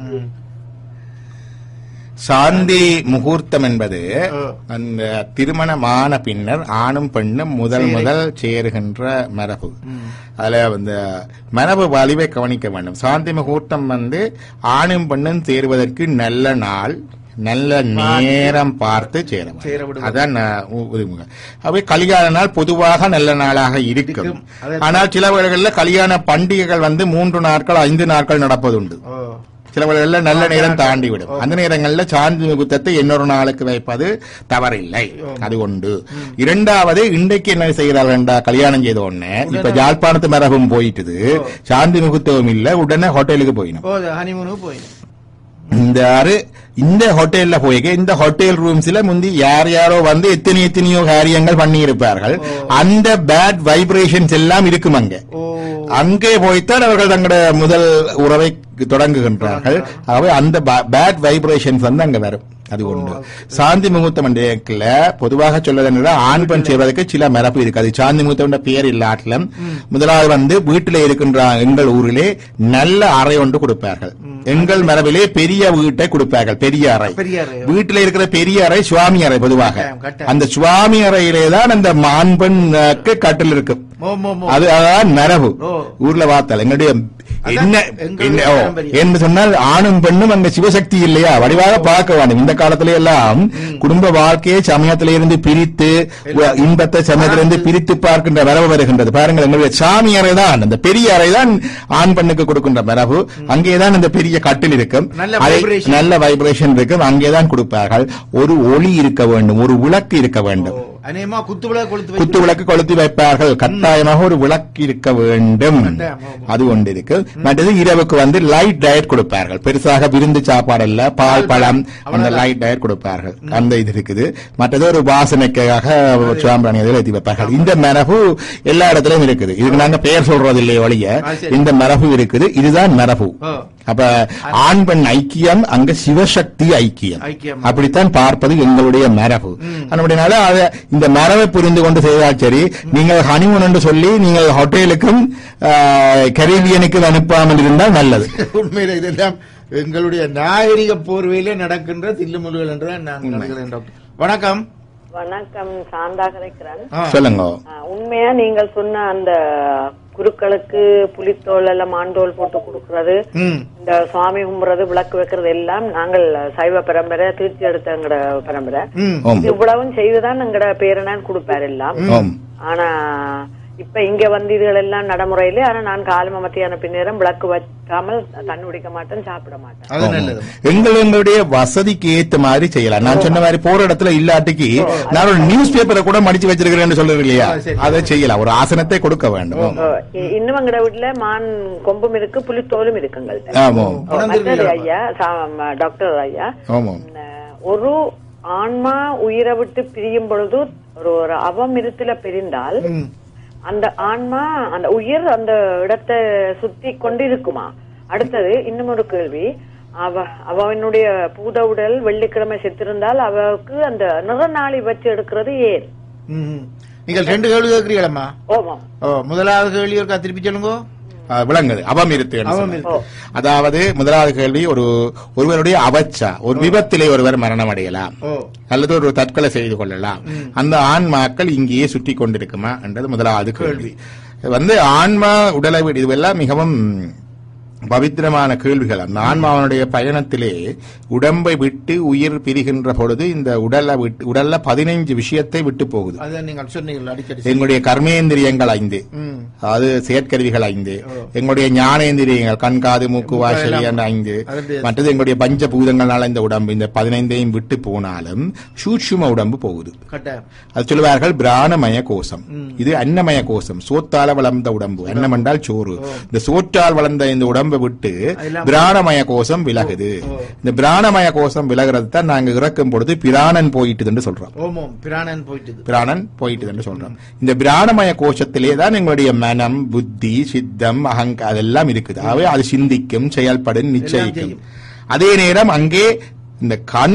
சாந்தி முகூர்த்தம் என்பது அந்த திருமணமான பின்னர் ஆணும் பெண்ணும் முதல் முதல் சேருகின்ற மரபு. அதுல அந்த மரபு வலிவை கவனிக்க வேண்டும். சாந்தி முகூர்த்தம் வந்து ஆணும் பெண்ணும் சேருவதற்கு நல்ல நாள், நல்ல நேரம் பார்த்து சேர, அதான் அவை கல்யாண நாள் பொதுவாக நல்ல நாளாக இருக்கும். ஆனால் சில வேளைகளில் கல்யாண பண்டிகைகள் வந்து மூன்று நாட்கள் ஐந்து நாட்கள் நடப்பதுண்டு. சில வேளைகளில் நல்ல நேரம் தாண்டிவிடும். அந்த நேரங்களில் சாந்தி முகூர்த்தத்தை இன்னொரு நாளுக்கு வைப்பது தவறில்லை. அது ஒன்று. இரண்டாவது, இன்றைக்கு என்ன செய்கிறார்கள் என்றா, கல்யாணம் செய்த உடனே இப்ப யாழ்ப்பாணத்து மரபும் போயிட்டுது, சாந்தி முகூர்த்தமும் இல்ல, உடனே ஹோட்டலுக்கு போயிடும். இந்த இந்த ஹோட்டல்ல போய் இந்த ஹோட்டல் ரூம்ஸ்ல முந்தி யார் யாரோ வந்து எத்தனை எத்தனையோ காரியங்கள் பண்ணி இருப்பார்கள். அந்த பேட் வைப்ரேஷன்ஸ் எல்லாம் இருக்கும் அங்க. அங்கே போய்த்தான் அவர்கள் தங்களுடைய முதல் உறவை தொடங்குகின்றார்கள். ஆகவே அந்த பேட் வைப்ரேஷன்ஸ் வந்து அங்க வரும். அது ஒன்று. சாந்தி முகூர்த்தம் என்ற பொதுவாக சொல்வதென்றால் ஆண் பெண் செய்வதற்கு சில மரபு இருக்கு. அது சாந்தி முகூர்த்தம் பேர் இல்லாட்டிலும் முதலாவது வந்து வீட்டிலே இருக்கின்ற எங்கள் ஊரிலே நல்ல அறை ஒன்று கொடுப்பார்கள். எங்கள் மரபிலே பெரிய வீட்டை கொடுப்பார்கள், பெரிய அறை. வீட்டில இருக்கிற பெரிய அறை சுவாமி அறை. பொதுவாக அந்த சுவாமி அறையிலே தான் அந்த ஆண் பெண்ணுக்கு கட்டில் இருக்கும். அது அதான் மரபு ஊர்ல வார்த்தால். எங்களுடைய என்று சொன்னால் ஆணும் பெண்ணும் அங்க சிவசக்தி இல்லையா வடிவாக பார்க்க வேண்டும். இந்த காலத்தில எல்லாம் குடும்ப வாழ்க்கையை சமயத்திலிருந்து பிரித்து இன்பத்தை சமயத்திலிருந்து பிரித்து பார்க்கின்ற வரவு வருகின்றது. பாருங்கள், எங்களுடைய சாமி அறை தான் அந்த பெரிய அறை தான் ஆண் பெண்ணுக்கு கொடுக்கின்ற வரவு. அங்கேதான் இந்த பெரிய கட்டில் இருக்கும், நல்ல வைப்ரேஷன் இருக்கும், அங்கேதான் கொடுப்பார்கள். ஒரு ஒளி இருக்க வேண்டும், ஒரு விளக்கு இருக்க வேண்டும், குத்து விளக்கு கொளுத்தி வைப்பார்கள். கட்டாயமாக ஒரு விளக்கு இருக்க வேண்டும், அது ஒன்று இருக்கு. மற்றது இரவுக்கு வந்து லைட் டயட் கொடுப்பார்கள். பெருசாக விருந்து சாப்பாடு அல்ல, பால் பழம் அந்த லைட் டயட் கொடுப்பார்கள். அந்த இது இருக்குது. மற்றது ஒரு வாசனைக்காக சாம்பிராணி ஏற்றி வைப்பார்கள். இந்த மரபு எல்லா இடத்திலும் இருக்குது. இதுக்கு நாங்க பெயர் சொல்றது இல்லையே ஒழிய இந்த மரபு இருக்குது. இதுதான் மரபு. அப்ப ஆண் பெண் ஐக்கியம், அங்க சிவசக்தி ஐக்கியம், அப்படித்தான் பார்ப்பது எங்களுடைய மரபு. அதனால இந்த மரபை புரிந்து கொண்டு செய்தால் சரி. நீங்கள் ஹனிமூன் என்று சொல்லி நீங்கள் ஹோட்டலுக்கும் கரீபியனுக்கும் அனுப்பாமல் இருந்தால் நல்லது. உண்மையில இதெல்லாம் எங்களுடைய நாகரிக போர்வையிலே நடக்கின்ற தில்லுமுல்கள் என்றுதான் நான் நினைக்கிறேன். டாக்டர் வணக்கம். வணக்கம், சாந்தா கிடைக்கிறேன். சொல்லுங்க. உண்மையா நீங்கள் சொன்ன அந்த குருக்களுக்கு புலித்தோல் எல்லாம் மாண்டோல் போட்டு கொடுக்கறது, இந்த சுவாமி கும்புறது, விளக்கு வைக்கிறது எல்லாம் நாங்கள் சைவ பரம்பரை தீர்ச்சி எடுத்த எங்கட பரம்பரை. இவ்வளவும் செய்துதான் எங்கட பேரனான் கொடுப்பாரு எல்லாம். ஆனா இப்ப இங்க வந்து இதுகள் எல்லாம் நடைமுறையில. ஆனா நான் காலம மத்தியான பின்னேரம் விளக்கு வைக்காமல் தண்ணி குடிக்க மாட்டேன், சாப்பிட மாட்டேன். எங்களுடைய வசதிக்கு ஏத்த மாதிரி செய்யலாம். நான் சொன்ன மாதிரி போற இடத்துல இல்லாட்டிக்கு நான் ஒரு நியூஸ் பேப்பரை கூட மடிச்சு வச்சிருக்கிறேன்னு சொல்றது இல்லையா, அதை செய்யலாம். ஒரு ஆசனத்தை கொடுக்க வேண்டும். இன்னும் எங்கட வீட்டுல மான் கொம்பும் இருக்கு, புலித்தோலும் இருக்குங்க ஐயா. டாக்டர் ஐயா, ஒரு ஆன்மா உயிரை விட்டு பிரியும் பொழுது ஒரு அவமிருத்துல பிரிந்தால் அந்த ஆன்மா அந்த உயிர் அந்த இடத்தை சுத்தி கொண்டிருக்குமா? அடுத்தது இன்னும் ஒரு கேள்வி, அவ அவனுடைய பூத உடல் வெள்ளிக்கிழமை செத்திருந்தால் அவருக்கு அந்த நிறநாளி வச்சு எடுக்கிறது ஏன்? நீங்கள் ரெண்டு கேள்வி கேட்கிறீங்களா? முதலாவது கேள்வி இருக்கா, திருப்பி சொல்லுங்க. விளங்குது அவமிருத்து. அதாவது முதலாவது கேள்வி, ஒரு ஒருவருடைய அவச்சா, ஒரு விபத்திலே ஒருவர் மரணம் அடையலாம் அல்லது ஒரு தற்கொலை செய்து கொள்ளலாம். அந்த ஆன்மாக்கள் இங்கேயே சுற்றி கொண்டிருக்குமா என்றது முதலாவது கேள்வி. வந்து ஆன்மா உடலை விட இதுவெல்லாம் மிகவும் பவித்திரமான கேள்விகள். அந்த ஆன்மாவனுடைய பயணத்திலே உடம்பை விட்டு உயிர் பிரிகின்ற பொழுது இந்த உடலை விட்டு உடல்ல பதினைஞ்சு விஷயத்தை விட்டு போகுது. எங்களுடைய கர்மேந்திரியங்கள் ஐந்து, அதாவது செயற்கருவிகள் ஐந்து, எங்களுடைய ஞானேந்திரியங்கள் கண் காது மூக்கு வாசல் என்ற ஐந்து, மற்றது எங்களுடைய பஞ்ச பூதங்களால் இந்த உடம்பு இந்த பதினைந்தையும் விட்டு போனாலும் சூட்சும உடம்பு போகுது. அது சொல்லுவார்கள் பிராணமய கோஷம், இது அன்னமய கோஷம், சோத்தால வளர்ந்த உடம்பு. அன்னம் என்றால் சோறு. இந்த சோற்றால் வளர்ந்த இந்த உடம்பை விட்டு பிராணமய கோஷம் விலகுது. இந்த பிராணமய கோஷம் விலகிறது தான் நாங்க இறக்கும் பொழுது பிராணன் போயிட்டு சொல்றோம். பிராணன் போயிட்டு சொல்றோம். இந்த பிராணமய கோஷத்திலே தான் எங்களுடைய மனம், புத்தி, சித்தம், அகங்க அதெல்லாம் இருக்குது. ஆகவே அது சிந்திக்கும், செயல்படும், நிச்சயிக்கும். அதே நேரம் அங்கே இந்த கண்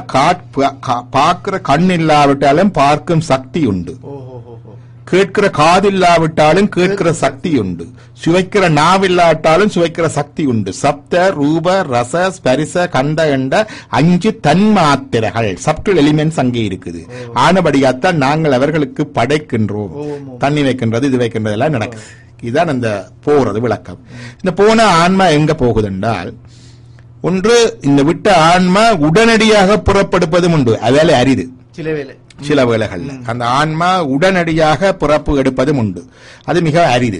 பார்க்கிற கண் இல்லாவிட்டாலும் பார்க்கும் சக்தி உண்டு, கேட்கிற காதில்லாவிட்டாலும் கேட்கிற சக்தி உண்டு, சுவைக்கிற நாவில்லாவிட்டாலும் சுவைக்கிற சக்தி உண்டு. சப்த ரூப ரச ஸ்பரிச கண்ட என்ற அஞ்சு தன்மாத்திரைகள், சப்டில் எலிமெண்ட்ஸ் அங்கே இருக்குது. ஆனபடியாத்தான் நாங்கள் அவர்களுக்கு படைக்கின்றோம். தண்ணி வைக்கின்றது, இது வைக்கின்றது எல்லாம் நடக்குது. இதுதான் அந்த போறது விளக்கம். இந்த போன ஆன்மா எங்க போகுது என்றால், ஒன்று இந்த விட்ட ஆன்மா உடனடியாக புறப்படுப்பதும் உண்டு, அதால அரிது. சில வேலை சில வேளைகள்ல அந்த ஆன்மா உடனடியாக பிறப்பு எடுப்பதும் உண்டு, அது மிக அரிது.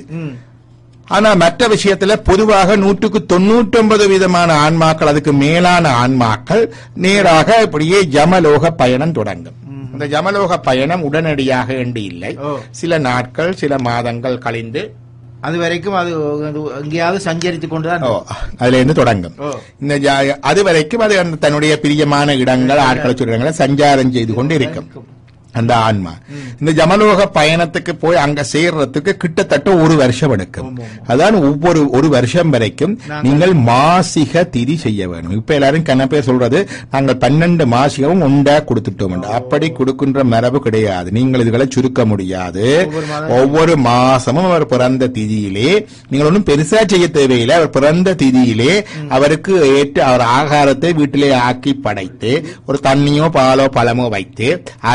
ஆனா மற்ற விஷயத்துல பொதுவாக நூற்றுக்கு தொண்ணூற்றி ஒன்பது விதமான ஆன்மாக்கள், அதுக்கு மேலான ஆன்மாக்கள் நேராக இப்படியே ஜமலோக பயணம் தொடங்கும். இந்த ஜமலோக பயணம் உடனடியாக என்று இல்லை, சில நாட்கள் சில மாதங்கள் கழிந்து அது வரைக்கும் அது எங்கேயாவது சஞ்சரித்துக் கொண்டுதான் அதுல இருந்து தொடங்கும். இந்த அது வரைக்கும் அது தன்னுடைய பிரியமான இடங்கள், ஆட்களை சொல்றங்களை சஞ்சாரம் செய்து கொண்டு இருக்கும் அந்த ஆன்மா. இந்த ஜமலோக பயணத்துக்கு போய் அங்க சேர்றதுக்கு கிட்டத்தட்ட ஒரு வருஷம் எடுக்கும். அதான் ஒவ்வொரு ஒரு வருஷம் வரைக்கும் நீங்கள் மாசிக திதி செய்ய வேணும். இப்ப எல்லாரும் கண்ண பேர் சொல்றது நாங்கள் பன்னெண்டு மாசிகவும் உண்டா கொடுத்துட்டோம். அப்படி கொடுக்கின்ற மரபு கிடையாது. நீங்கள் இதுகளை சுருக்க முடியாது. ஒவ்வொரு மாசமும் அவர் பிறந்த திதியிலே நீங்கள் ஒன்றும் பெருசா செய்ய தேவையில்லை. அவர் பிறந்த திதியிலே அவருக்கு ஏற்ற அவர் ஆகாரத்தை வீட்டிலே ஆக்கி படைத்து ஒரு தண்ணியோ பாலோ பழமோ வைத்து அவருக்காக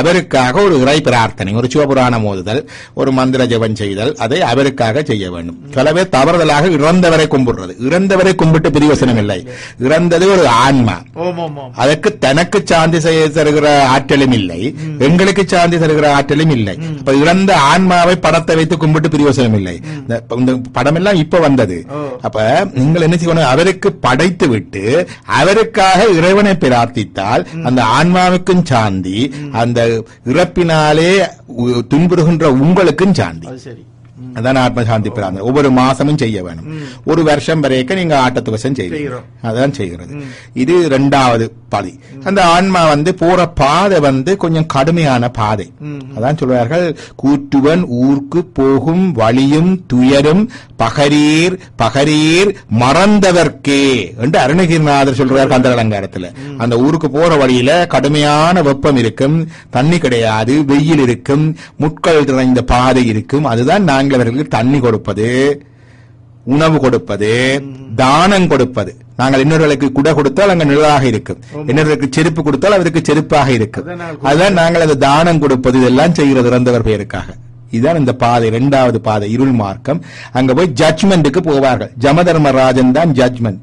அவருக்காக ஒரு இறை பிரார்த்தனை, ஒரு சிவபுராணம் ஓதுதல், ஒரு மந்திர ஜெபம் செய்தல், அதை அவருக்காக செய்ய வேண்டும். சில பேர் தவறுதலாக இறந்தவரை கும்பிடுறது. இறந்தவரை கும்பிட்டு பிரியோசனம் இல்லை. இறந்தது ஒரு ஆன்மா, அதற்கு தனக்கு சாந்தி தருகிற ஆற்றலும் இல்லை, எங்களுக்கு சாந்தி தருகிற ஆற்றலும் இல்லை. அப்ப இறந்த ஆன்மாவை படத்தை வைத்து கும்பிட்டு பிரியோசனம் இல்லை. இந்த படம் எல்லாம் இப்ப வந்தது. அப்ப நீங்கள் என்ன செய்யணும், அவருக்கு படைத்து விட்டு அவருக்காக இறைவனை பிரார்த்தித்தால் அந்த ஆன்மாவுக்கும் சாந்தி, அந்த இறப்பினாலே துன்புறுகின்ற உங்களுக்கும் சாந்தி. அதான் ஆத்ம சாந்தி பிரார்த்தனை. ஒவ்வொரு மாசமும் செய்ய வேணும். ஒரு வருஷம் வரைக்கும் நீங்க ஆட்டத்துவசம் செய்வீங்க, அதான் செய்கிறது. இது இரண்டாவது பாதை. அந்த ஆன்மா வந்து போற பாதை வந்து கொஞ்சம் கடுமையான பாதை. அதான் சொல்வார்கள், கூற்றுவன் ஊருக்கு போகும் வழியும் துயரும் பகரீர் பகரீர் மறந்தவர்க்கே என்று அருணகிரிநாதர் சொல்றாரு அந்த அலங்காரத்துல. அந்த ஊருக்கு போற வழியில கடுமையான வெப்பம் இருக்கும், தண்ணி கிடையாது, வெயில் இருக்கும், முட்கள் நிறைந்த பாதை இருக்கும். அதுதான் நாங்கள் அவர்களுக்கு தண்ணி கொடுப்பது, உணவு கொடுப்பது, தானம் கொடுப்பது. நாங்கள் இன்னொருவர்களுக்கு குடை கொடுத்தால் அங்க நிழலாக இருக்கும், இன்னொருவருக்கு செருப்பு கொடுத்தால் அவருக்கு செருப்பாக இருக்கும். அதுதான் நாங்கள் அந்த தானம் கொடுப்பது, இதெல்லாம் செய்கிறது இறந்தவர் பெயருக்காக. இதுதான் இந்த பாதை, இரண்டாவது பாதை, இருள் மார்க்கம். அங்க போய் ஜட்ஜ்மெண்ட்டுக்கு போவார்கள். ஜமதர்மராஜன் தான் ஜட்ஜ்மெண்ட்.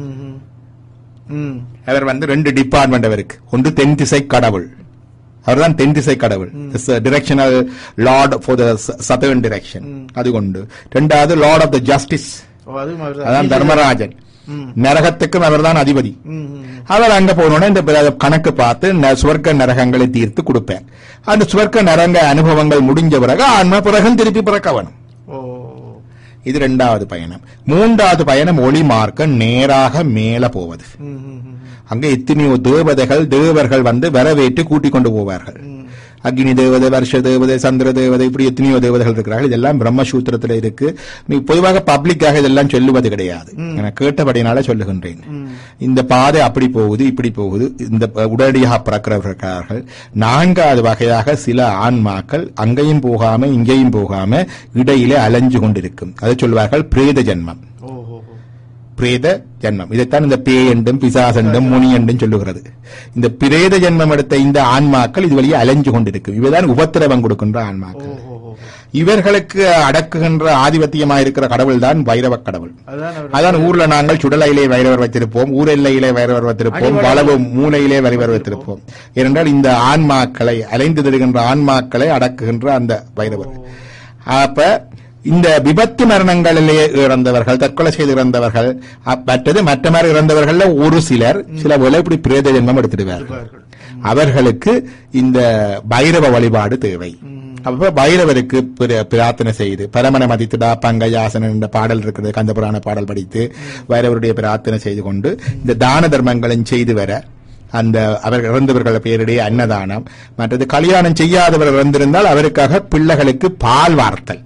அவர் வந்து ரெண்டு டிபார்ட்மெண்ட் அவருக்கு. ஒன்று தென் திசை கடவுள், அவர்தான் தென் திசை கடவுள், directional lord for the southern direction. அது கொண்டு ரெண்டாவது லார்ட் ஆஃப் த ஜஸ்டிஸ், அதான் தர்மராஜன். நரகத்துக்கும் அவர் தான் அதிபதி. அவர் அங்க போனோட இந்த கணக்கு பார்த்து சுவர்க்க நரகங்களை தீர்த்து கொடுப்பேன். அந்த சுவர்க்க நரக அனுபவங்கள் முடிஞ்ச பிறகு ஆன்மா பிறகும் திருப்பி பிறக்க வேணும். இது இரண்டாவது பயணம். மூன்றாவது பயணம் ஒளி மார்க்கம், நேராக மேல போவது. அங்க எத்தனையோ தேவதைகள் தேவர்கள் வந்து வரவேற்று கூட்டிக் கொண்டு போவார்கள். அக்னி தேவதை, வருஷ தேவதை, சந்திர தேவதை, இப்படி எத்தனையோ தேவதைகள் இருக்கிறார்கள். இதெல்லாம் பிரம்மசூத்திரத்தில் இருக்கு. பொதுவாக பப்ளிக்காக இதெல்லாம் சொல்லுவது கிடையாது, என கேட்டபடினால சொல்லுகின்றேன். இந்த பாதை அப்படி போகுது, இப்படி போகுது, இந்த உடனடியாக பிறக்கிறவர்கள். நான்காவது வகையாக சில ஆன்மாக்கள் அங்கேயும் போகாம இங்கேயும் போகாம இடையிலே அலைஞ்சு கொண்டிருக்கும். அதை சொல்வார்கள் பிரேத ஜென்மம். பிரேத ஜென்மம், இதைத்தான் இந்த பே என்றும் பிசாசென்றும் முனி என்றும் சொல்லுகிறது. இந்த பிரேத ஜென்மம் எடுத்த இந்த ஆன்மாக்கள் இது வழியே அலைஞ்சு கொண்டிருக்கும். இவைதான் உபத்திரவம் கொடுக்கின்ற ஆன்மாக்கள். இவர்களுக்கு அடக்குகின்ற ஆதிபத்தியமாயிருக்கிற கடவுள் தான் வைரவ கடவுள். அதான் ஊர்ல நாங்கள் சுடலையிலே வைரவர் வைத்திருப்போம், ஊர் எல்லையிலே வைரவர் வைத்திருப்போம், வளவு மூலையிலே வைரவர் வைத்திருப்போம். ஏனென்றால் இந்த ஆன்மாக்களை அலைந்து தருகின்ற ஆன்மாக்களை அடக்குகின்ற அந்த வைரவர். அப்ப இந்த விபத்து மரணங்களிலே இறந்தவர்கள், தற்கொலை செய்து இறந்தவர்கள், மற்றது மற்ற மாதிரி இறந்தவர்கள் ஒரு சிலர் சில போல இப்படி பிரேத ஜென்மம் எடுத்துடுவார்கள். அவர்களுக்கு இந்த பைரவ வழிபாடு தேவை. அப்ப பைரவருக்கு பிரார்த்தனை செய்து, பரமன மதித்துடா பங்கயாசன என்ற பாடல் இருக்கிறது, கந்த புராண பாடல் படித்து பைரவருடைய பிரார்த்தனை செய்து கொண்டு இந்த தான தர்மங்களும் செய்து வர, அந்த அவர்கள் இறந்தவர்கள் பேரிடையே அன்னதானம், மற்றது கல்யாணம் செய்யாதவர் இறந்திருந்தால் அவருக்காக பிள்ளைகளுக்கு பால் வார்த்தல்,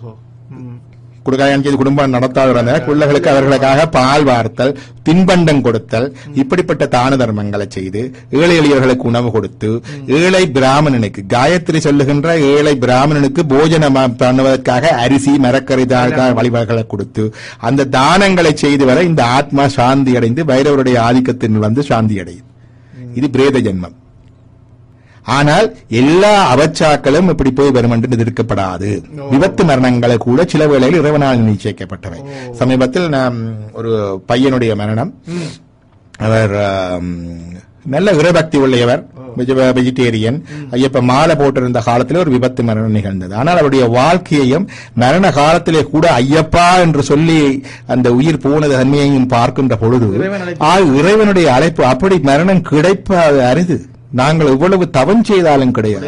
குடும்பம் நடத்தாத பிள்ளைகளுக்கு அவர்களுக்காக பால் வார்த்தல், தின்பண்டம் கொடுத்தல், இப்படிப்பட்ட தான தர்மங்களை செய்து ஏழை எளியவர்களுக்கு உணவு கொடுத்து, ஏழை பிராமணனுக்கு, காயத்ரி சொல்லுகின்ற ஏழை பிராமணனுக்கு போஜனம் பண்ணுவதற்காக அரிசி மரக்கறி வழிபாடுகளை கொடுத்து அந்த தானங்களை செய்து வர இந்த ஆத்மா சாந்தி அடைந்து பைரவருடைய ஆதிக்கத்தின் வந்து சாந்தி அடையும். இது பிரேத ஜென்மம். ஆனால் எல்லா அவச்சாக்களும் இப்படி போய் வரும் என்று எதிர்க்கப்படாது. விபத்து மரணங்களை கூட சில வேளையில் இறைவனால் நிச்சயிக்கப்பட்டவை. சமீபத்தில் நாம் ஒரு பையனுடைய மரணம், அவர் நல்ல இறைபக்தி உள்ளவர், வெஜிடேரியன், ஐயப்ப மாலை போட்டிருந்த காலத்திலே ஒரு விபத்து மரணம் நிகழ்ந்தது. ஆனால் அவருடைய வாழ்க்கையையும் மரண காலத்திலே கூட ஐயப்பா என்று சொல்லி அந்த உயிர் போனது தன்மையையும் பார்க்கின்ற பொழுது இறைவனுடைய அழைப்பு, அப்படி மரணம் கிடைப்பது அரிது. நாங்கள் எவ்வளவு தவம் செய்தாலும் கிடையாது.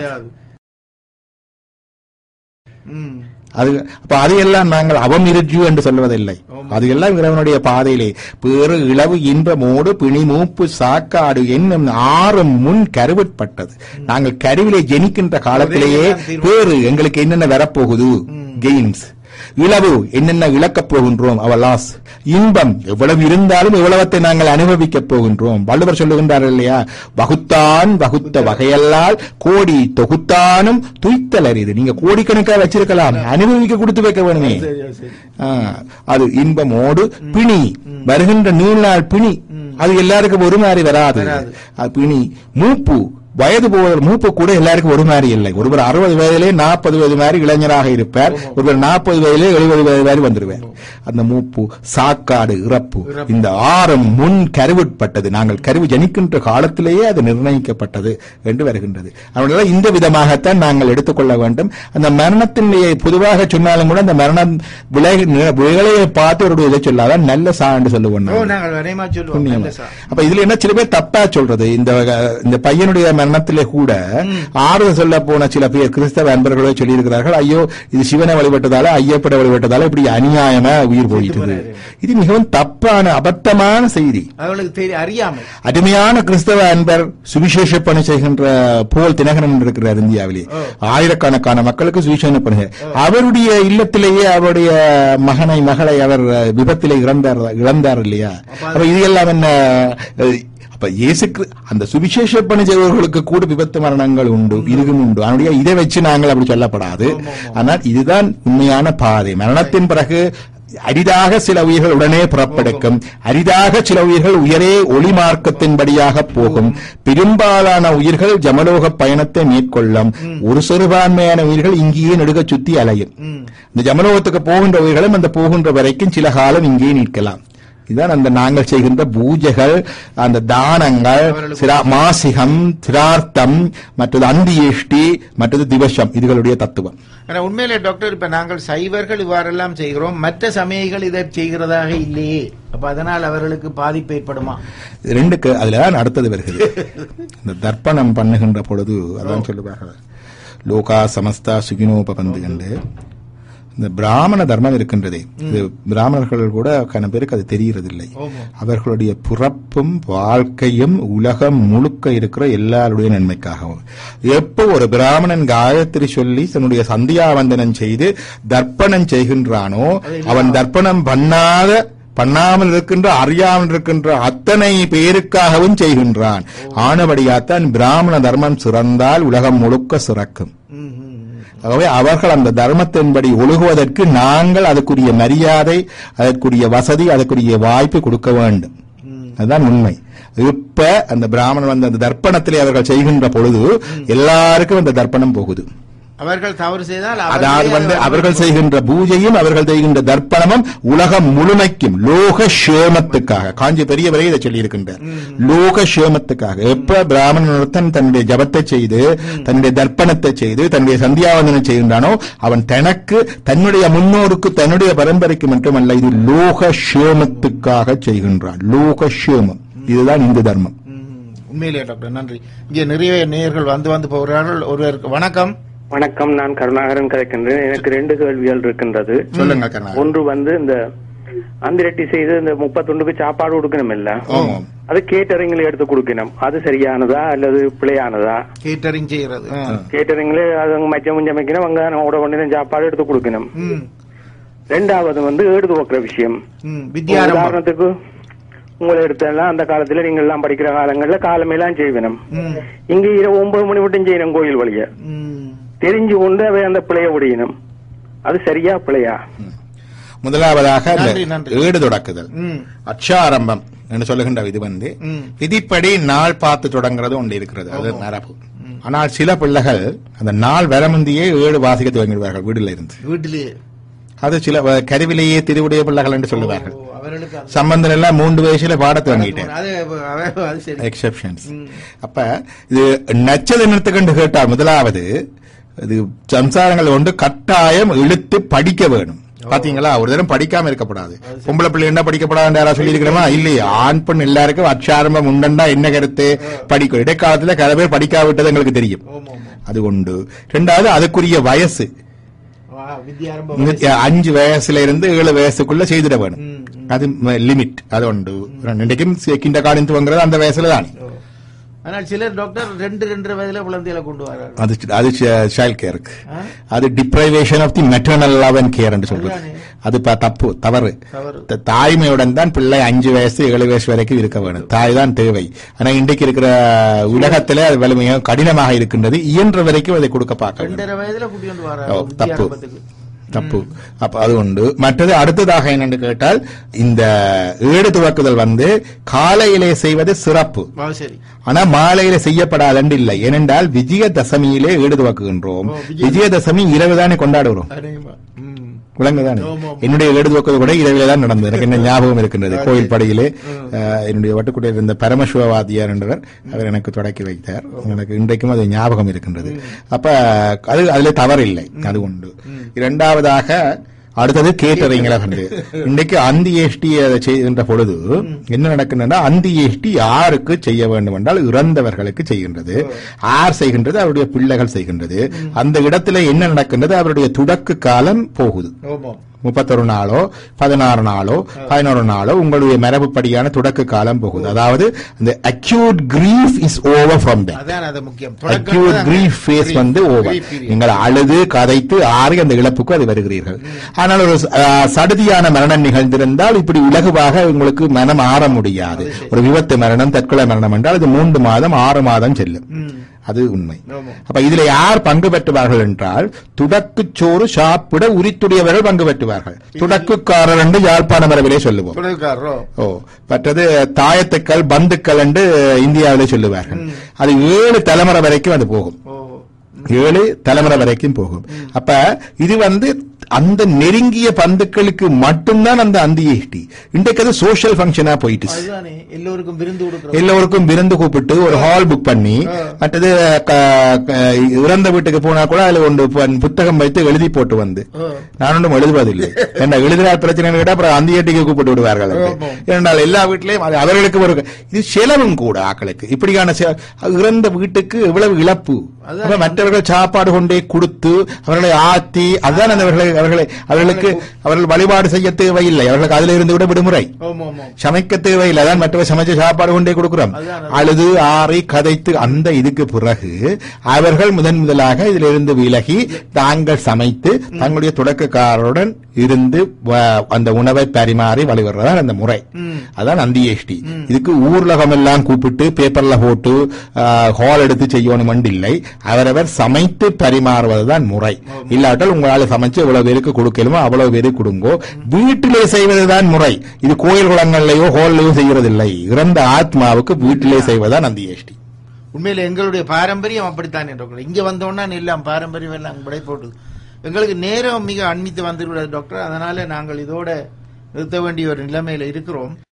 அது அப்ப அதையெல்லாம் நாங்கள் அவமிருஜு என்று சொல்வதில்லை. அது எல்லாம் இறைவனுடைய பாதையிலே பேறு இளவு இன்பமோடு பிணி மூப்பு சாக்காடு என்னும் ஆறும் முன் கருவிற்பட்டது. நாங்கள் கருவிலே ஜெனிக்கின்ற காலத்திலேயே பேறு எங்களுக்கு என்னென்ன வரப்போகுது, கெயின்ஸ், இளவு என்னென்ன இழக்கப் போகின்றோம், அவர் லாஸ், இன்பம் எவ்வளவு இருந்தாலும் எவ்வளவத்தை நாங்கள் அனுபவிக்கப் போகின்றோம். வள்ளுவர் சொல்லுகின்றார்கள் இல்லையா, வகுத்தான் வகுத்த வகையல்லால் கோடி தொகுத்தானும் துய்த்தல் அரிது. நீங்க கோடிக்கணக்காக வச்சிருக்கலாம், அனுபவிக்க கொடுத்து வைக்க வேணுமே. அது இன்பமோடு பிணி, வருகின்ற நீண்ட நாள் பிணி, அது எல்லாருக்கும் ஒரு மாதிரி வராது. பிணி மூப்பு, வயது போவதற்கு மூப்பு கூட எல்லாருக்கும் ஒரு மாதிரி இல்லை. ஒருவர் அறுபது வயதிலே நாற்பது வயது மாதிரி இளைஞராக இருப்பார், ஒருவர் நாற்பது வயதிலே எழுபது வயது மாதிரி வந்துருவார். அந்த மூப்பு, சாக்காடு, இறப்பு, இந்த ஆறும் முன் கருவுட்பட்டது. நாங்கள் கருவு ஜனிக்கின்ற காலத்திலேயே அது நிர்ணயிக்கப்பட்டது என்று வருகின்றது. அதனால இந்த விதமாகத்தான் நாங்கள் எடுத்துக்கொள்ள வேண்டும். அந்த மரணத்தினுடைய பொதுவாக சொன்னாலும் கூட அந்த மரணம் விலையை பார்த்து ஒரு இதை சொல்லாதான் நல்ல சா என்று சொல்லுவோம். அப்ப இதுல என்ன சில பேர் தப்பா சொல்றது, இந்த பையனுடைய மரணத்திலே கூட ஆறுதல் சொல்ல போன சில பேர் கிறிஸ்தவ அன்பர்களோ சொல்லி இருக்கிறார்கள், ஐயோ இது சிவனை வழிபட்டதால ஐயப்பட வழிபட்டதால இப்படி அநியாயமா உயிர் போயிட்டது. இது மிகவும் தப்பான அபத்தமான செய்தி. அருமையான கிறிஸ்தவ அன்பர் சுவிசேஷ பணி செய்கின்ற போல் தினகரன் இருக்கிறார் இந்தியாவிலே. ஆயிரக்கணக்கான மக்களுக்கு சுவிசேஷ பணி. அவருடைய இல்லத்திலேயே அவருடைய மகனை மகளை அவர் விபத்திலே இறந்தார் இழந்தார் இல்லையா? அப்ப இது எல்லாம் என்ன? அப்ப இயேசுக்கு அந்த சுவிசேஷ பணி செய்வர்களுக்கு கூட விபத்து மரணங்கள் உண்டு, இதுவும் உண்டு. அதனுடைய இதை வச்சு நாங்கள் அப்படி சொல்லப்படாது. ஆனால் இதுதான் உண்மையான பாதை. மரணத்தின் பிறகு அரிதாக சில உயிர்கள் உடனே புறப்படுக்கும், அரிதாக சில உயிர்கள் உயரே ஒளி மார்க்கத்தின்படியாக போகும், பெரும்பாலான உயிர்கள் ஜமலோக பயணத்தை மேற்கொள்ளும், ஒரு சிறுபான்மையான உயிர்கள் இங்கேயே நெடுக சுத்தி அலையும். இந்த ஜமலோகத்துக்கு போகின்ற உயிர்களும் அந்த போகின்ற வரைக்கும் சில காலம் இங்கே நிற்கலாம். இதுதான் அந்த நாங்கள் செய்கின்ற பூஜைகள், அந்த தானங்கள், மாசிகம், சிரார்த்தம், மற்றது அந்தியேஷ்டி, மற்றது திவசம், இதுகளுடைய தத்துவம். உண்மையிலே டாக்டர், இப்ப நாங்கள் சைவர்கள் இவ்வாறெல்லாம் செய்கிறோம், மற்ற சமயங்கள் இதை செய்கிறதாக இல்லையே, அப்ப அதனால் அவர்களுக்கு பாதிப்பு ஏற்படுமா? ரெண்டுக்கு அதுலதான் அடுத்தது வருகிறது. இந்த தர்ப்பணம் பண்ணுகின்ற பொழுது அதான் சொல்லுவார்கள், லோகா சமஸ்தா சுகினோபந்து கண்டு இந்த பிராமண தர்மம் இருக்கின்றதே, இது பிராமணர்கள் கூட கன பேருக்கு அது தெரிகிறதில்லை. அவர்களுடைய பிறப்பும் வாழ்க்கையும் உலகம் முழுக்க இருக்கிற எல்லாருடைய நன்மைக்காகவும். எப்போ ஒரு பிராமணன் காயத்ரி சொல்லி தன்னுடைய சந்தியாவந்தனம் செய்து தர்ப்பணம் செய்கின்றானோ, அவன் தர்ப்பணம் பண்ணாத பண்ணாமல் இருக்கின்ற அறியாமல் இருக்கின்ற அத்தனை பேருக்காகவும் செய்கின்றான். ஆனபடியாத்தான் பிராமண தர்மம் சிறந்தால் உலகம் முழுக்க சிறக்கும். ஆகவே அவர்கள் அந்த தர்மத்தின்படி ஒழுகுவதற்கு நாங்கள் அதுக்குரிய மரியாதை, அதற்குரிய வசதி, அதற்குரிய வாய்ப்பு கொடுக்க வேண்டும். அதுதான் உண்மை. இப்ப அந்த பிராமணன் வந்து அந்த தர்ப்பணத்திலே அவர்கள் செய்கின்ற பொழுது எல்லாருக்கும் அந்த தர்ப்பணம் போகுது. அவர்கள் தவறு செய்தால் அதாவது வந்து அவர்கள் செய்கின்ற பூஜையும் அவர்கள் செய்கின்ற தர்ப்பணமும் உலகம் முழுமைக்கும் லோக சேமத்துக்காக, காஞ்சி பெரியவரே இதை சொல்லி இருக்கின்றார், லோக சேமத்துக்காக. எப்ப பிராமணன் தன்னுடைய ஜபத்தை செய்து தன்னுடைய தர்ப்பணத்தை செய்து தன்னுடைய சந்தியாவந்தனம் செய்கின்றானோ, அவன் தனக்கு, தன்னுடைய முன்னோருக்கு, தன்னுடைய பரம்பரைக்கு மட்டுமல்ல, இது லோக சேமத்துக்காக செய்கின்றான். லோக சேமம், இதுதான் இந்து தர்மம். உண்மையிலே டாக்டர் நன்றி. இங்கே நிறைய நேயர்கள் வந்து வந்து போகிறார்கள். ஒருவருக்கு வணக்கம். வணக்கம், நான் கருணாகரன் கலைக்கின்றேன். எனக்கு ரெண்டு கேள்விகள் இருக்கின்றது. சொல்லுங்க. ஒன்று வந்து இந்த அந்திரட்டி செய்து இந்த முப்பத்தொண்டுக்கு சாப்பாடு கொடுக்கணும் இல்ல, அது கேட்டரிங்ல எடுத்து கொடுக்கணும், அது சரியானதா அல்லது பிழையானதா? கேட்டரிங் செய்யறது கேட்டரிங்ல அது மச்சம் சமைக்கணும், வெங்காயம் ஓட கொண்டு சாப்பாடு எடுத்து கொடுக்கணும். ரெண்டாவது வந்து ஏடு துவக்கிற விஷயம். உதாரணத்துக்கு உங்களை எடுத்தெல்லாம் அந்த காலத்துல நீங்க எல்லாம் படிக்கிற காலங்கள்ல காலமெல்லாம் செய்யணும், இங்க இரவு ஒன்பது மணி மட்டும் செய்யணும் கோயில் வழிய, தெரிஞ்சு கொண்டு அவை அந்த பிழைய முடியணும், அது சரியா பிழையா? முதலாவதாக ஏடு தொடக்குதல், அச்சாரம்பம் என்று சொல்லுகின்ற இது வந்து விதிப்படி நாள் பார்த்து தொடங்குறது ஒன்று இருக்கிறது, அது மரபு. ஆனால் சில பிள்ளைகள் அந்த நாள் வர முந்தையே ஏடு வாசிக்க துவங்கிடுவார்கள் வீடுல இருந்து. வீட்டிலேயே அது சில கருவிலேயே திருவுடைய பிள்ளைகள் என்று சொல்லுவார்கள். சம்பந்தம் எல்லாம் மூன்று வயசுல பாட துவங்கிட்டேன். எக்ஸெப்ஷன்ஸ். அப்ப இது நச்சதினத்தை கண்டு கேட்டால் முதலாவது இது சம்சாரங்கள் ஒன்று கட்டாயம் இழுத்து படிக்க வேணும். பாத்தீங்களா, ஒரு தரம் படிக்காம இருக்கப்படாது. பொம்பளை பிள்ளை என்ன படிக்கப்படாது யாரா சொல்லி இருக்கிறோமா? இல்லையா, ஆண் பெண் எல்லாருக்கும் அச்சாரம்பம் உண்டா என்ன கருத்து படிக்கும். இடைக்காலத்துல கதை பேர் படிக்காவிட்டது எங்களுக்கு தெரியும், அது உண்டு. ரெண்டாவது அதுக்குரிய வயசு அஞ்சு வயசுல இருந்து ஏழு வயசுக்குள்ள செய்திட வேணும், அது லிமிட், அது உண்டு. ரெண்டுக்கும் கிண்ட காலம் துவங்குறது அந்த வயசுல தான். ஆனால் சிலர் டாக்டர் ரெண்டு ரெண்டரை வயதுல குழந்தைகளை கொண்டு வராங்க, அது அது சைல்ட் கேருக்கு, அது deprivation of the maternal love and care என்று சொல்றது. அது தப்பு, தவறு. தாய்மையுடன் தான் பிள்ளை அஞ்சு வயசு ஏழு வயசு வரைக்கும் இருக்க வேணும், தாய் தான் தேவை. ஆனா இன்றைக்கு இருக்கிற உலகத்துல அது வலிமையாக கடினமாக இருக்கின்றது, இயன்ற வரைக்கும் அதை கொடுக்க பார்க்க. ரெண்டரை வயதுல கூட்டி கொண்டு வர தப்பு. தப்பு. அப்ப அது உண்டு. மற்றது அடுத்ததாக என்னென்று கேட்டால் இந்த ஏடு துவக்குதல் வந்து காலையிலே செய்வது சிறப்பு. ஆனா மாலையில செய்யப்படாது இல்லை. ஏனென்றால் விஜயதசமியிலே ஏடு துவக்குகின்றோம். விஜயதசமி இரவு தானே கொண்டாடுகிறோம். விளங்குதானே? என்னுடைய ஏடு துவக்குவது கூட இரவிலே தான் நடந்தது. எனக்கு என்ன ஞாபகம் இருக்கின்றது. கோயில் படையிலே என்னுடைய வட்டுக்குட்டையில் இருந்த பரமசிவவாதியார் என்றவர் அவர் எனக்கு தொடக்கி வைத்தார். எனக்கு இன்றைக்கும் அது ஞாபகம் இருக்கின்றது. அப்ப அது அதுல தவறில்லை, அது உண்டு. இரண்டாவதாக அடுத்தது கேட்டறிஞர்கள் கண்டு இன்றைக்கு அந்தி ஏஷ்டி செய்கின்ற பொழுது என்ன நடக்கின்றன, அந்தி ஏஷ்டி யாருக்கு செய்ய வேண்டும் என்றால் இறந்தவர்களுக்கு செய்கின்றது. யார் செய்கின்றது? அவருடைய பிள்ளைகள் செய்கின்றது. அந்த இடத்துல என்ன நடக்கின்றது? அவருடைய தொடக்க காலம் போகுது. முப்பத்தொரு நாளோ பதினாறு நாளோ பதினோரு நாளோ உங்களுடைய மரபுப்படியான தொடக்க காலம் போகுது. அதாவது இந்த acute grief is over from that. Acute grief phase வந்து ஓவர். நீங்கள் அழுது கதைத்து ஆறி அந்த இழப்புக்கு அது வருகிறீர்கள். ஆனால் ஒரு சடுதியான மரணம் நிகழ்ந்திருந்தால் இப்படி இலகுவாக உங்களுக்கு மனம் ஆற முடியாது. ஒரு விபத்து மரணம், தற்கொலை மரணம் என்றால் இது மூன்று மாதம் ஆறு மாதம் செல்லும். அது உண்மை. அப்ப இதுல யார் பங்கு பெற்றுவார்கள் என்றால் துடக்குச்சோறு சாப்பிட உரித்துடையவர்கள் பங்கு பெற்றுவார்கள். துடக்குக்காரர் என்று யாழ்ப்பாண மரபிலே சொல்லுவோம். ஓ மற்றது தாயத்துக்கள் பந்துக்கள் என்று இந்தியாவிலே சொல்லுவார்கள். அது ஏழு தலைமுறை வரைக்கும் அது போகும். ஏழு தலைமுறை வரைக்கும் போகும். அப்ப இது வந்து அந்த நெருங்கிய பந்துக்களுக்கு மட்டும்தான் அந்த அந்தியேஷ்டி. இன்றைக்கு அது சோசியல் பங்கனா போயிட்டு எல்லோருக்கும் விருந்து கூப்பிட்டு ஒரு ஹால் புக் பண்ணி, மற்றது இறந்த வீட்டுக்கு போனா கூட அதுல ஒன்று புத்தகம் வைத்து எழுதி போட்டு வந்து, நான் ஒன்றும் எழுதுவதில்லை என்ன எழுதினார் பிரச்சனை கேட்டா அப்புறம் அந்தியேட்டிக்கு கூப்பிட்டு விடுவார்கள். ஏனென்றால் எல்லா வீட்டிலையும் அவர்களுக்கு ஒரு இது செலவும் கூட ஆக்களுக்கு. இப்படியான இறந்த வீட்டுக்கு எவ்வளவு இழப்பு. மற்றவர்கள் சாப்பாடு கொண்டே கொடுத்து அவர்களை ஆத்தி, அதுதான் அவர்களை அவர்களை அவர்களுக்கு அவர்கள் வழிபாடு செய்ய தேவையில்லை. அவர்களுக்கு அதுல இருந்து விட விடுமுறை, சமைக்க தேவையில்லை. அதான் மற்றவர் சமைச்ச சாப்பாடு கொண்டே கொடுக்கிறோம். அழுது ஆறி கதைத்து அந்த இதுக்கு பிறகு அவர்கள் முதன் முதலாக இதிலிருந்து விலகி தாங்கள் சமைத்து தங்களுடைய தொடக்கக்காரருடன் இருந்து அந்த உணவை பரிமாறி வழிவர்றதான் அந்த முறை. அதான் அந்தியேஷ்டி. இதுக்கு ஊர்லகம் எல்லாம் கூப்பிட்டு பேப்பர்ல போட்டு ஹால் எடுத்து செய்யணும் இல்லை. அவரவர் சமைத்து பரிமாறுவதுதான் முறை. இல்லாட்டால் உங்களால சமைச்சு எவ்வளவு பேருக்கு கொடுக்கலுமோ அவ்வளவு பேருக்கு கொடுங்கோ. வீட்டிலே செய்வதுதான் முறை. இது கோயில் குளங்கள்லயோ ஹால்லயோ செய்யறதில்லை. இறந்த ஆத்மாவுக்கு வீட்டிலே செய்வதுதான் அந்தியேஷ்டி. உண்மையில எங்களுடைய பாரம்பரியம் அப்படித்தான் என்ற இங்க வந்தோம்னா எல்லாம் பாரம்பரியம் எல்லாம் விடை போட்டு எங்களுக்கு நேரம் மிக அண்மித்து வந்துவிடாது டாக்டர். அதனால நாங்கள் இதோட நிறுத்த வேண்டிய ஒரு நிலைமையில இருக்கிறோம்.